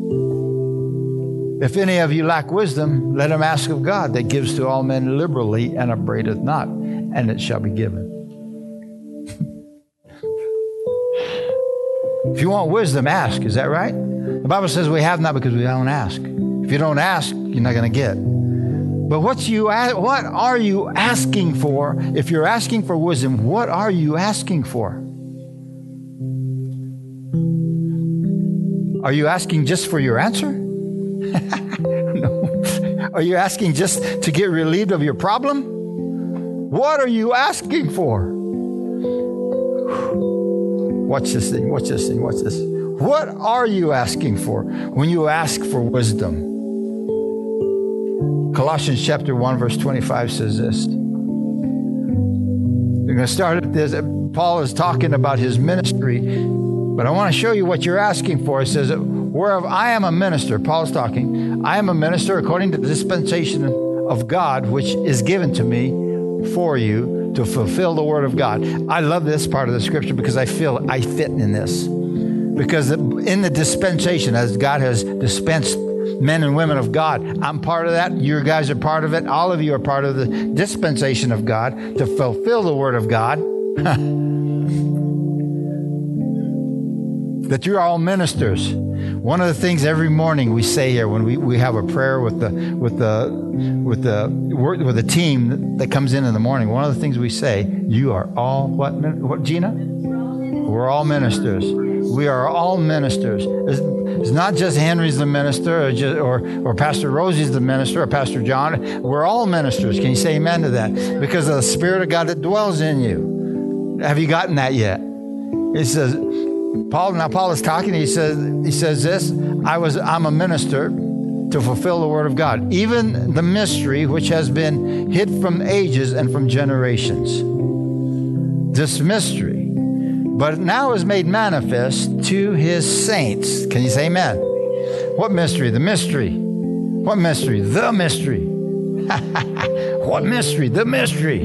If any of you lack wisdom, let him ask of God that gives to all men liberally and upbraideth not, and it shall be given. If you want wisdom, ask. Is that right? The Bible says we have not because we don't ask. If you don't ask, you're not going to get. But what's you, what are you asking for? If you're asking for wisdom, what are you asking for? Are you asking just for your answer? No. Are you asking just to get relieved of your problem? What are you asking for? Watch this thing, watch this thing, watch this. What are you asking for when you ask for wisdom? Colossians chapter one, verse twenty-five says this. We're going to start at this. Paul is talking about his ministry, but I want to show you what you're asking for. It says, whereof I am a minister, Paul's talking, I am a minister according to the dispensation of God, which is given to me for you to fulfill the word of God. I love this part of the scripture because I feel I fit in this. Because in the dispensation, as God has dispensed men and women of God, I'm part of that. You guys are part of it. All of you are part of the dispensation of God to fulfill the word of God. That you're all ministers. One of the things every morning we say here when we, we have a prayer with the with the with the with the team that comes in in the morning, one of the things we say, you are all what, what Gina? We're all ministers. We are all ministers. It's, it's not just Henry's the minister or, just, or or Pastor Rosie's the minister or Pastor John. We're all ministers. Can you say amen to that? Because of the Spirit of God that dwells in you. Have you gotten that yet? It says, Paul, now Paul is talking, he says, he says this, I was, I'm a minister to fulfill the word of God, even the mystery which has been hid from ages and from generations. This mystery, but now is made manifest to his saints. Can you say amen? What mystery? The mystery. What mystery? The mystery. What mystery? The mystery.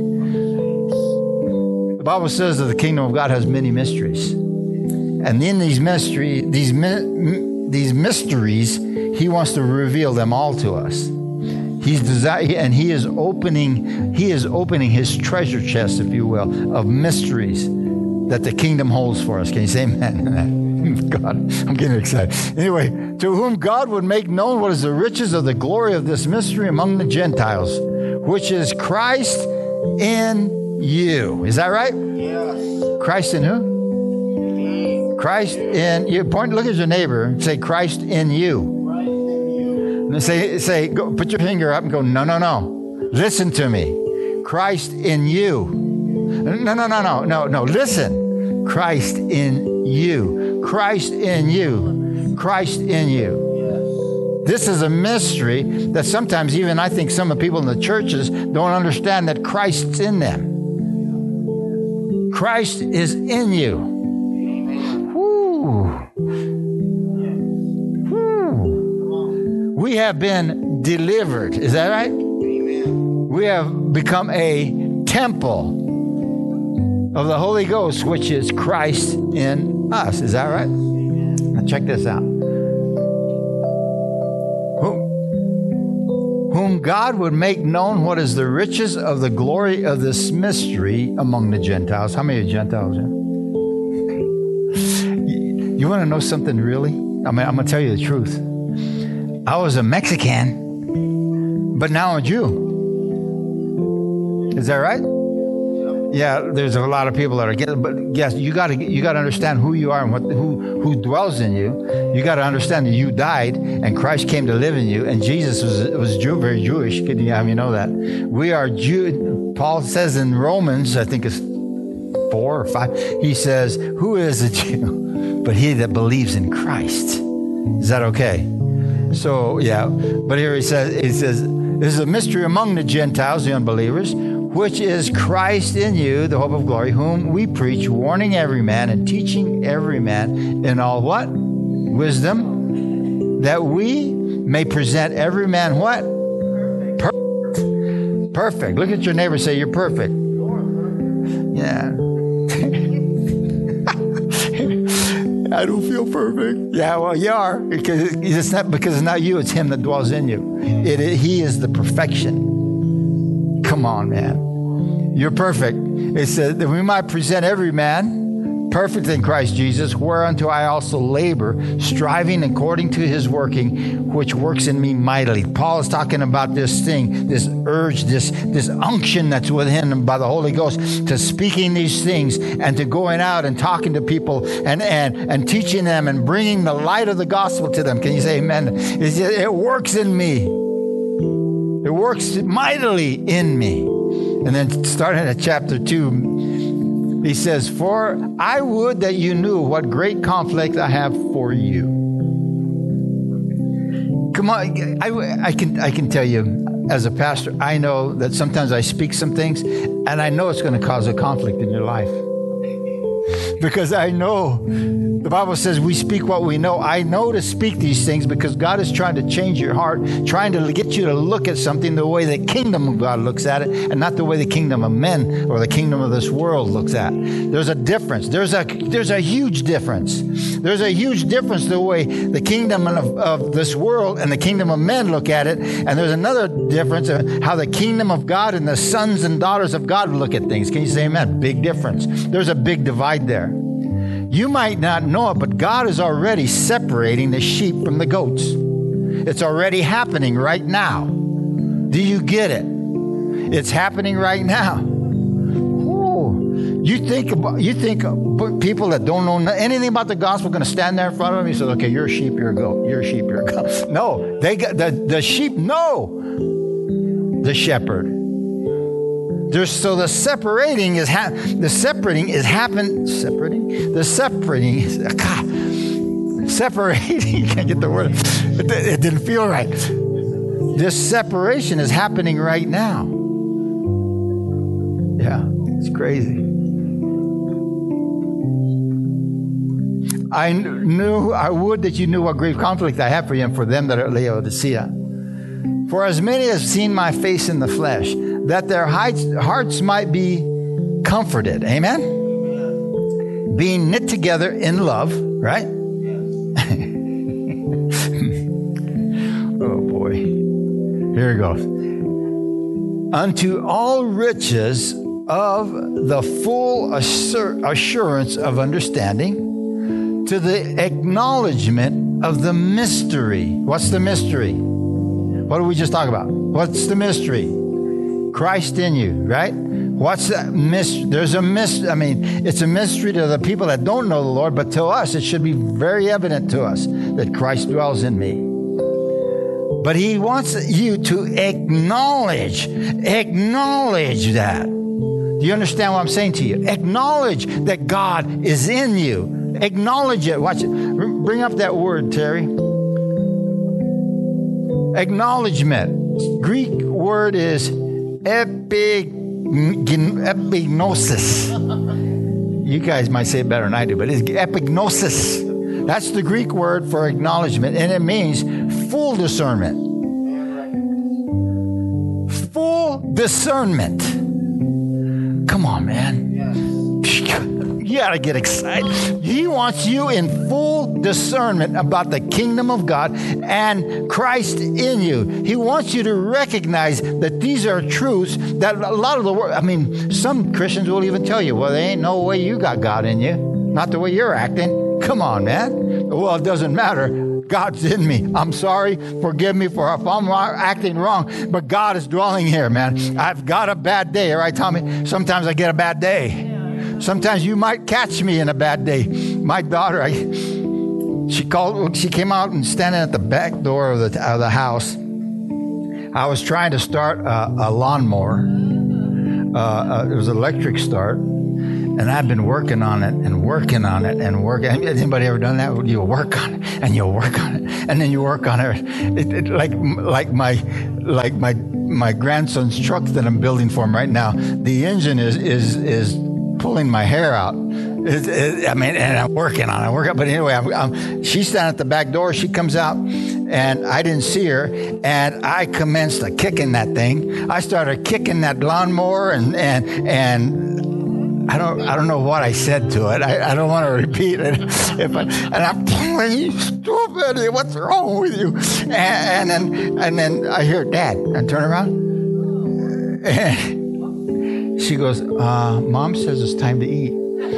The Bible says that the kingdom of God has many mysteries. And in these mystery, these these mysteries, he wants to reveal them all to us. He's desi- and he is opening, he is opening his treasure chest, if you will, of mysteries that the kingdom holds for us. Can you say amen? God, I'm getting excited. Anyway, to whom God would make known what is the riches of the glory of this mystery among the Gentiles, which is Christ in you. Is that right? Yes. Christ in who? Christ in you. Point. Look at your neighbor and say, Christ in you. Christ in you. And say, say, go, put your finger up and go, no, no, no. Listen to me. Christ in you. No, no, no, no, no, no. Listen. Christ in you. Christ in you. Christ in you. Yes. This is a mystery that sometimes even I think some of the people in the churches don't understand that Christ's in them. Christ is in you. We have been delivered. Is that right? Amen. We have become a temple of the Holy Ghost, which is Christ in us. Is that right? Amen. Now check this out. Whom, whom God would make known what is the riches of the glory of this mystery among the Gentiles. How many are Gentiles? Yeah? You, you want to know something really? I mean, I'm going to tell you the truth. I was a Mexican, but now I'm a Jew. Is that right? Yeah, there's a lot of people that are getting, but yes, you got to you got to understand who you are and what who who dwells in you. You got to understand that you died and Christ came to live in you, and Jesus was was Jew, very Jewish. Can you have you know that? We are Jew. Paul says in Romans, I think it's four or five. He says, "Who is a Jew? But he that believes in Christ." Is that okay? So, yeah, but here he says, he says, this is a mystery among the Gentiles, the unbelievers, which is Christ in you, the hope of glory, whom we preach, warning every man and teaching every man in all what? Wisdom, that we may present every man what? Perfect. Perfect. Look at your neighbor and say, you're perfect. Yeah. I don't feel perfect. Yeah, well, you are. Because it's not because it's not you, it's him that dwells in you. It, it, he is the perfection. Come on, man. You're perfect. It says that we might present every man perfect in Christ Jesus, whereunto I also labor, striving according to his working, which works in me mightily. Paul is talking about this thing, this urge, this, this unction that's within him by the Holy Ghost to speaking these things and to going out and talking to people and, and, and teaching them and bringing the light of the gospel to them. Can you say amen? It's just, it works in me. It works mightily in me. And then starting at chapter two, He says, for I would that you knew what great conflict I have for you. Come on, I, I can I can tell you, as a pastor, I know that sometimes I speak some things, and I know it's going to cause a conflict in your life. Because I know, the Bible says we speak what we know. I know to speak these things because God is trying to change your heart, trying to get you to look at something the way the kingdom of God looks at it, and not the way the kingdom of men or the kingdom of this world looks at it. There's a difference. There's a there's a huge difference. There's a huge difference the way the kingdom of, of this world and the kingdom of men look at it. And there's another difference of how the kingdom of God and the sons and daughters of God look at things. Can you say amen? Big difference. There's a big divide there. You might not know it, but God is already separating the sheep from the goats. It's already happening right now. Do you get it? It's happening right now. Oh, you think about, you think people that don't know anything about the gospel are going to stand there in front of them and say, "Okay, you're a sheep, you're a goat. You're a sheep, you're a goat." No, they got the the sheep know the shepherd. There's, so the separating is ha- the separating is happen separating the separating is God, separating. Can't get the word. It, it didn't feel right. This separation is happening right now. Yeah, it's crazy. I knew I would that you knew what great conflict I have for you and for them that are at Laodicea. For as many as have seen my face in the flesh, that their hearts might be comforted. Amen? Amen. Being knit together in love, right? Oh, boy. Here it goes. Unto all riches of the full assur- assurance of understanding, to the acknowledgement of the mystery. What's the mystery? What did we just talk about? What's the mystery? Christ in you, right? What's that mystery? There's a mystery. I mean, it's a mystery to the people that don't know the Lord, but to us, it should be very evident to us that Christ dwells in me. But he wants you to acknowledge, acknowledge that. Do you understand what I'm saying to you? Acknowledge that God is in you. Acknowledge it. Watch it. Bring up that word, Terry. Acknowledgement. Greek word is epignosis. You guys might say it better than I do, but it's epignosis. That's the Greek word for acknowledgement, and it means full discernment. Full discernment. Come on, man. You got to get excited. He wants you in full discernment about the kingdom of God and Christ in you. He wants you to recognize that these are truths that a lot of the world, I mean, some Christians will even tell you, well, there ain't no way you got God in you. Not the way you're acting. Come on, man. Well, it doesn't matter. God's in me. I'm sorry. Forgive me for if I'm acting wrong, but God is dwelling here, man. I've got a bad day, all right, Tommy? Sometimes I get a bad day. Sometimes you might catch me in a bad day. My daughter, I, she called. She came out and standing at the back door of the of the house. I was trying to start a, a lawnmower. Uh, uh, it was an electric start, and I've been working on it and working on it and working. Anybody ever done that? You work on it and you work on it and then you work on it. It, it like like my like my my grandson's truck that I'm building for him right now. The engine is is is. pulling my hair out. It, it, I mean, and I'm working on it. I work out, but anyway, I'm, I'm, she's standing at the back door. She comes out, and I didn't see her, and I commenced a kicking that thing. I started kicking that lawnmower, and and and I don't I don't know what I said to it. I, I don't want to repeat it. If I, and I'm telling you, stupid, what's wrong with you? And, and then and then I hear Dad. I turn around. And she goes, uh, Mom says it's time to eat.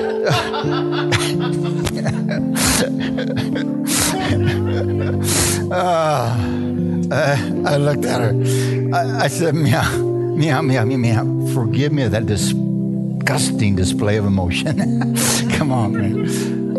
uh, uh, I looked at her. I, I said, meow, meow, meow, meow, meow. Forgive me of that disgusting display of emotion. Come on, man.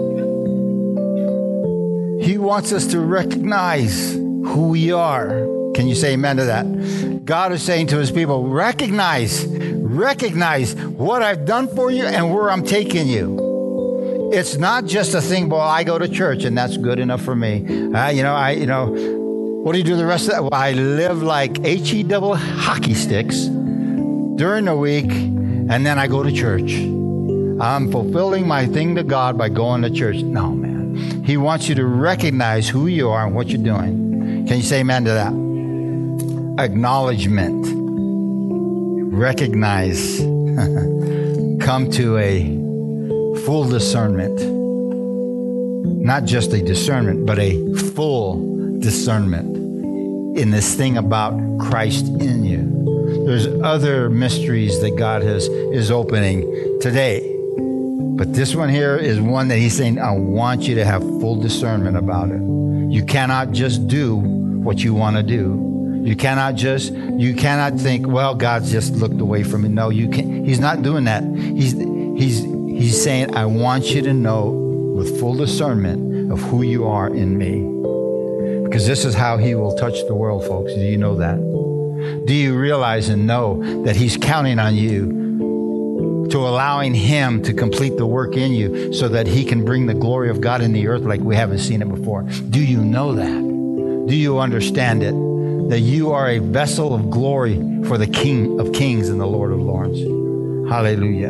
He wants us to recognize who we are. Can you say amen to that? God is saying to his people, recognize Recognize what I've done for you and where I'm taking you. It's not just a thing, well, I go to church and that's good enough for me. Uh, you know, I, you know, what do you do the rest of that? Well, I live like H E double hockey sticks during the week, and then I go to church. I'm fulfilling my thing to God by going to church. No, man. He wants you to recognize who you are and what you're doing. Can you say amen to that? Acknowledgement. Recognize. Come to a full discernment. Not just a discernment, but a full discernment in this thing about Christ in you. There's other mysteries that God has is opening today. But this one here is one that he's saying, I want you to have full discernment about it. You cannot just do what you want to do. You cannot just, you cannot think, well, God's just looked away from me. No, you can't. He's not doing that. He's, he's, he's saying, I want you to know with full discernment of who you are in me. Because this is how he will touch the world, folks. Do you know that? Do you realize and know that he's counting on you to allowing him to complete the work in you so that he can bring the glory of God in the earth like we haven't seen it before? Do you know that? Do you understand it? That you are a vessel of glory for the King of Kings and the Lord of Lords. Hallelujah.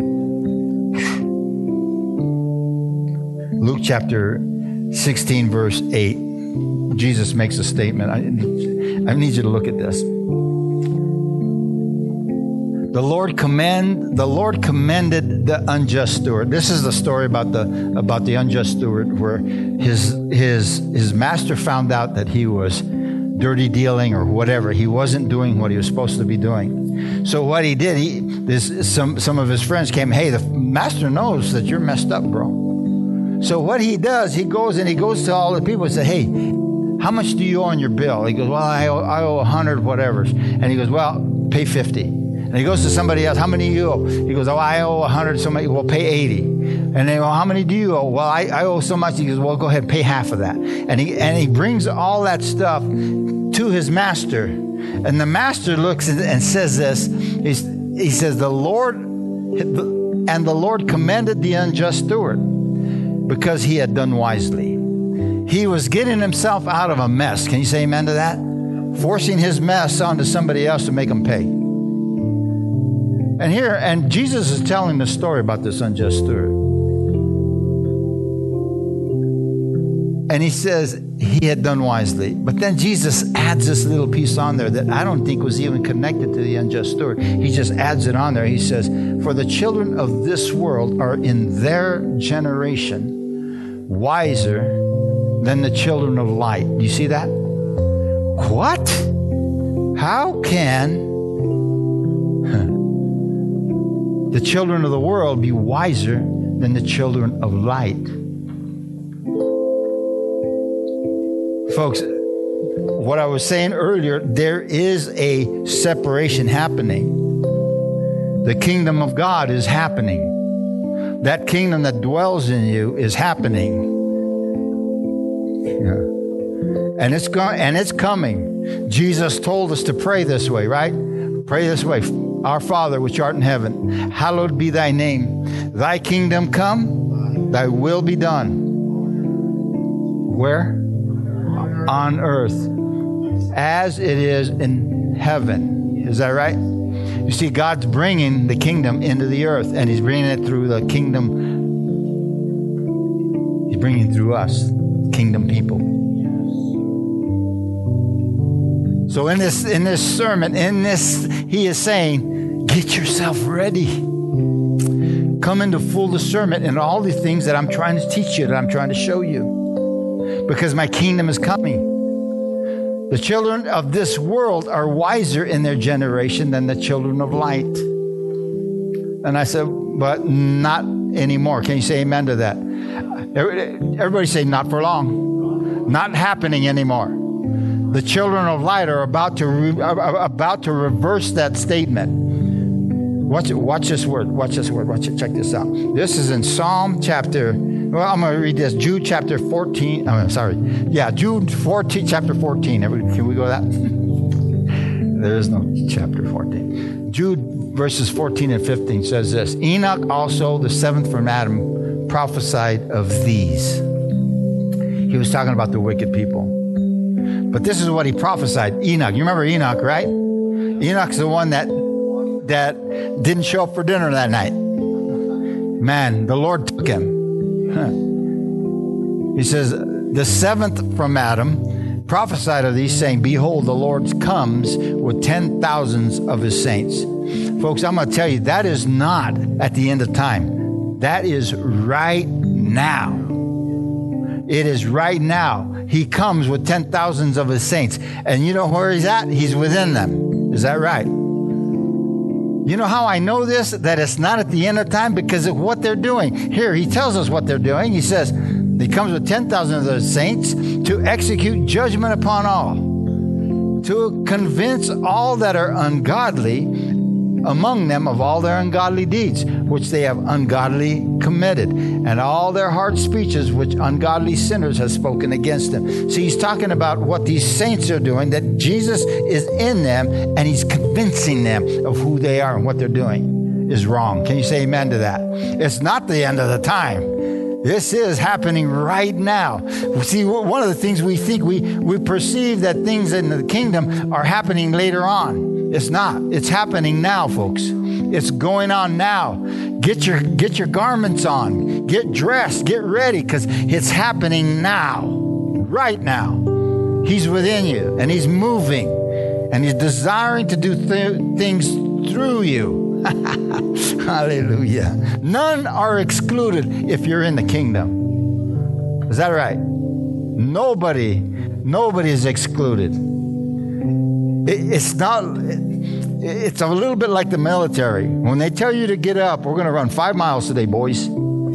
Luke chapter sixteen, verse eight. Jesus makes a statement. I need, I need you to look at this. The Lord commend the Lord commended the unjust steward. This is the story about the about the unjust steward, where his his his master found out that he was dirty dealing or whatever. He wasn't doing what he was supposed to be doing. So what he did, he this some some of his friends came. Hey, the master knows that you're messed up, bro. So what he does, he goes and he goes to all the people and says, hey, how much do you owe on your bill? He goes, well, I owe, I owe a hundred whatever. And he goes, well, pay fifty. And he goes to somebody else, how many do you owe? He goes, oh, I owe a hundred. Somebody, well, pay eighty. And they go, well, how many do you owe? Well, I, I owe so much. He goes, well, go ahead, pay half of that. And he and he brings all that stuff to his master. And the master looks and says this. He's, he says, the Lord, and the Lord commended the unjust steward because he had done wisely. He was getting himself out of a mess. Can you say amen to that? Forcing his mess onto somebody else to make him pay. And here, and Jesus is telling the story about this unjust steward. And he says he had done wisely. But then Jesus adds this little piece on there that I don't think was even connected to the unjust steward. He just adds it on there. He says, for the children of this world are in their generation wiser than the children of light. Do you see that? What? How can the children of the world be wiser than the children of light? Folks, what I was saying earlier, there is a separation happening. The kingdom of God is happening. That kingdom that dwells in you is happening. Yeah. And it's going, and it's coming. Jesus told us to pray this way, right? Pray this way. Our Father, which art in heaven, hallowed be thy name. Thy kingdom come, thy will be done. Where? On earth, as it is in heaven. Is that right? You see, God's bringing the kingdom into the earth, and he's bringing it through the kingdom. He's bringing it through us, kingdom people. So in this in this sermon, in this, he is saying, get yourself ready. Come into full discernment in all the things that I'm trying to teach you, that I'm trying to show you. Because my kingdom is coming. The children of this world are wiser in their generation than the children of light. And I said, but not anymore. Can you say amen to that? Everybody say, not for long. Not happening anymore. The children of light are about to re- are about to reverse that statement. Watch it. Watch this word. Watch this word. Watch it. Check this out. This is in Psalm chapter. Well, I'm going to read this. Jude chapter fourteen. I'm sorry. Yeah, Jude fourteen, chapter fourteen. Can we go to that? There is no chapter fourteen. Jude verses fourteen and fifteen says this. Enoch also, the seventh from Adam, prophesied of these. He was talking about the wicked people. But this is what he prophesied. Enoch. You remember Enoch, right? Enoch's the one that that didn't show up for dinner that night. Man, the Lord took him. Huh. He says, the seventh from Adam prophesied of these, saying, behold, the Lord comes with ten thousands of his saints. Folks, I'm going to tell you, that is not at the end of time. That is right now. It is right now. He comes with ten thousands of his saints. And you know where he's at? He's within them. Is that right? You know how I know this? That it's not at the end of time? Because of what they're doing. Here, he tells us what they're doing. He says, he comes with ten thousand of those saints to execute judgment upon all, to convince all that are ungodly among them of all their ungodly deeds, which they have ungodly committed, and all their hard speeches, which ungodly sinners have spoken against them. See, he's talking about what these saints are doing, that Jesus is in them, and he's convincing them of who they are and what they're doing is wrong. Can you say amen to that? It's not the end of the time. This is happening right now. See, one of the things we think, we, we perceive that things in the kingdom are happening later on. It's not. It's happening now, folks. It's going on now. Get your get your garments on. Get dressed. Get ready, because it's happening now. Right now. He's within you, and he's moving, and he's desiring to do th- things through you. Hallelujah. None are excluded if you're in the kingdom. Is that right? Nobody, nobody is excluded. It's not, it's a little bit like the military. When they tell you to get up, we're going to run five miles today, boys.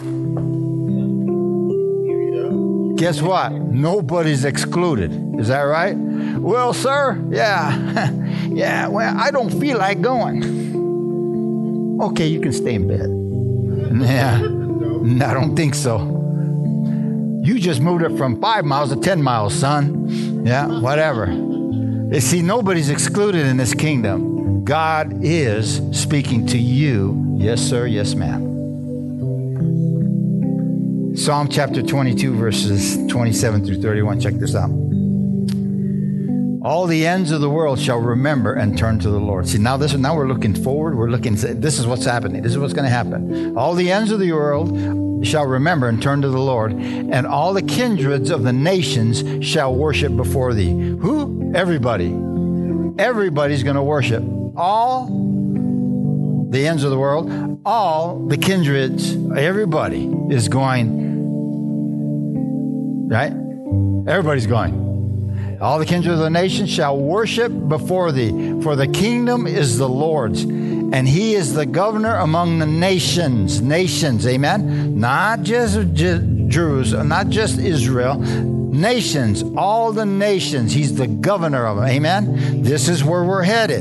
Guess what? Nobody's excluded. Is that right? Well, sir, yeah. Yeah, well, I don't feel like going. Okay, you can stay in bed. Yeah, no, I don't think so. You just moved it from five miles to ten miles, son. Yeah, whatever. You see, nobody's excluded in this kingdom. God is speaking to you. Yes, sir. Yes, ma'am. Psalm chapter twenty-two, verses twenty-seven through thirty-one. Check this out. All the ends of the world shall remember and turn to the Lord. See, now this, now we're looking forward. We're looking, this is what's happening. This is what's going to happen. All the ends of the world shall remember and turn to the Lord, and all the kindreds of the nations shall worship before thee. Who? Everybody. Everybody's going to worship. All the ends of the world, all the kindreds, everybody is going, right? Everybody's going. All the kindreds of the nations shall worship before thee, for the kingdom is the Lord's, and he is the governor among the nations. Nations, amen? Not just Jerusalem, not just Israel. Nations, all the nations. He's the governor of them, amen? This is where we're headed.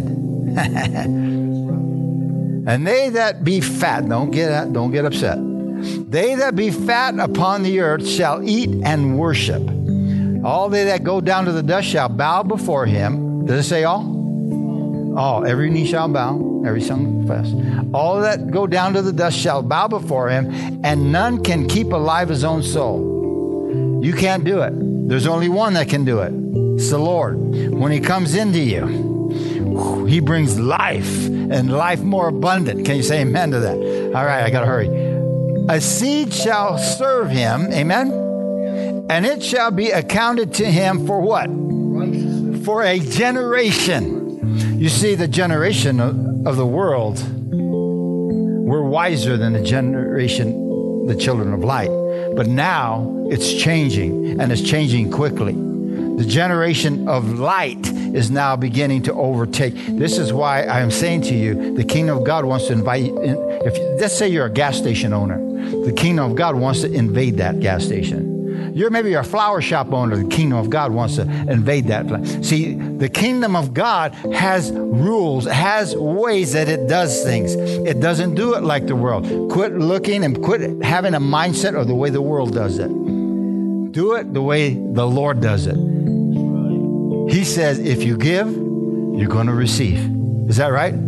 And they that be fat, don't get, don't get upset. They that be fat upon the earth shall eat and worship. All they that go down to the dust shall bow before him. Does it say all? All. Every knee shall bow, every tongue confess. All that go down to the dust shall bow before him, and none can keep alive his own soul. You can't do it. There's only one that can do it. It's the Lord. When he comes into you, he brings life, and life more abundant. Can you say amen to that? All right, I got to hurry. A seed shall serve him, amen? And it shall be accounted to him for what? For a generation. You see, the generation of the world, we're wiser than the generation, the children of light. But now it's changing, and it's changing quickly. The generation of light is now beginning to overtake. This is why I am saying to you, the kingdom of God wants to invite you. If let's say you're a gas station owner, the kingdom of God wants to invade that gas station. You're maybe you're a flower shop owner. The kingdom of God wants to invade that. See, the kingdom of God has rules, has ways that it does things. It doesn't do it like the world. Quit looking and quit having a mindset of the way the world does it. Do it the way the Lord does it. He says, if you give, you're going to receive. Is that right?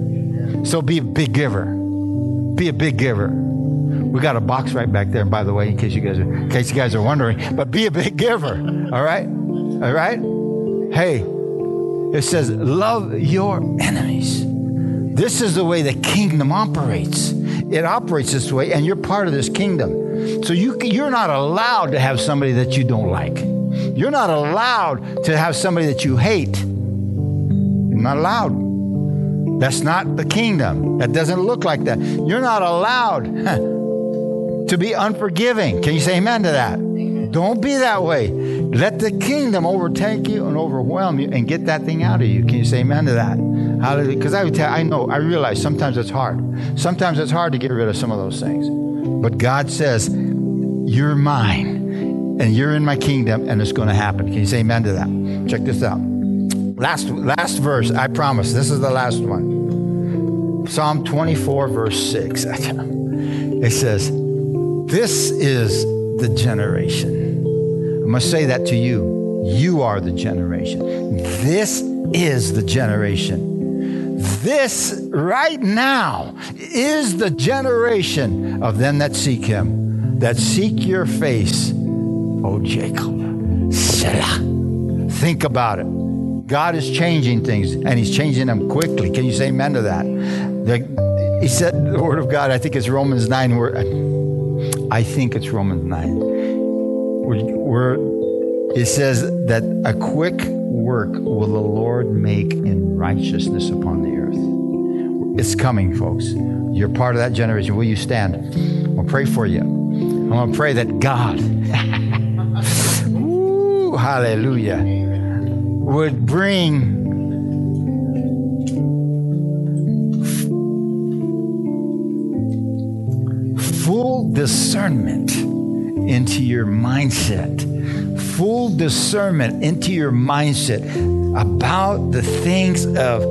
So be a big giver. Be a big giver. We got a box right back there, by the way, in case you guys are, in case you guys are wondering. But be a big giver. All right? All right? Hey, it says, love your enemies. This is the way the kingdom operates. It operates this way, and you're part of this kingdom. So you, you're not allowed to have somebody that you don't like. You're not allowed to have somebody that you hate. You're not allowed. That's not the kingdom. That doesn't look like that. You're not allowed to be unforgiving. Can you say amen to that? Don't be that way. Let the kingdom overtake you and overwhelm you and get that thing out of you. Can you say amen to that? Hallelujah. Because I would tell, I know, I realize sometimes it's hard. Sometimes it's hard to get rid of some of those things. But God says, you're mine and you're in my kingdom and it's going to happen. Can you say amen to that? Check this out. Last, last verse, I promise. This is the last one. Psalm twenty-four, verse six. It says, this is the generation. I'm going to say that to you. You are the generation. This is the generation. This right now is the generation of them that seek him, that seek your face, O Jacob. Selah. Think about it. God is changing things, and he's changing them quickly. Can you say amen to that? The, he said the word of God, I think it's Romans nine, where I think it's Romans nine, where, where it says that a quick work will the Lord make in righteousness upon the earth. It's coming, folks. You're part of that generation. Will you stand? I'll pray for you. I'm going to pray that God, ooh, hallelujah, would bring full discernment into your mindset. Full discernment into your mindset about the things of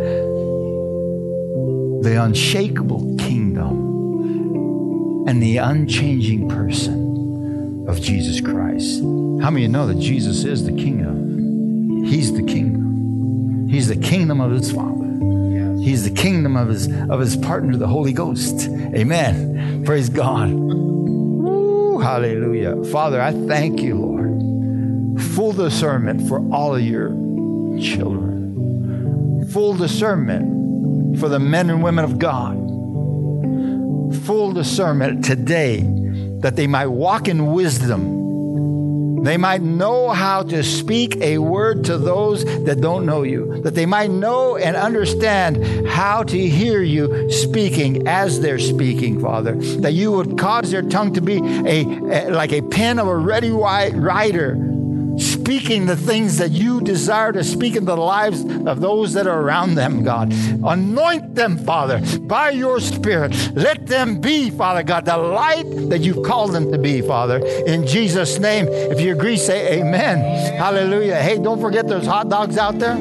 the unshakable kingdom and the unchanging person of Jesus Christ. How many of you know that Jesus is the kingdom? He's the kingdom. He's the kingdom of his Father. He's the kingdom of his of his partner, the Holy Ghost. Amen. Praise God. Woo, hallelujah. Father, I thank you, Lord. Full discernment for all of your children. Full discernment for the men and women of God. Full discernment today that they might walk in wisdom. They might know how to speak a word to those that don't know you. That they might know and understand how to hear you speaking as they're speaking, Father. That you would cause their tongue to be a, a like a pen of a ready writer, speaking the things that you desire to speak in the lives of those that are around them, God. Anoint them, Father, by your Spirit. Let them be, Father God, the light that you've called them to be, Father. In Jesus' name, if you agree, say amen. Amen. Hallelujah. Hey, don't forget there's hot dogs out there.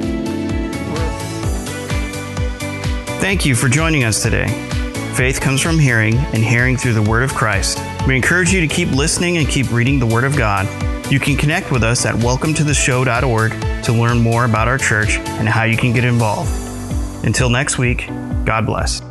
Thank you for joining us today. Faith comes from hearing, and hearing through the Word of Christ. We encourage you to keep listening and keep reading the Word of God. You can connect with us at welcome to the show dot org to learn more about our church and how you can get involved. Until next week, God bless.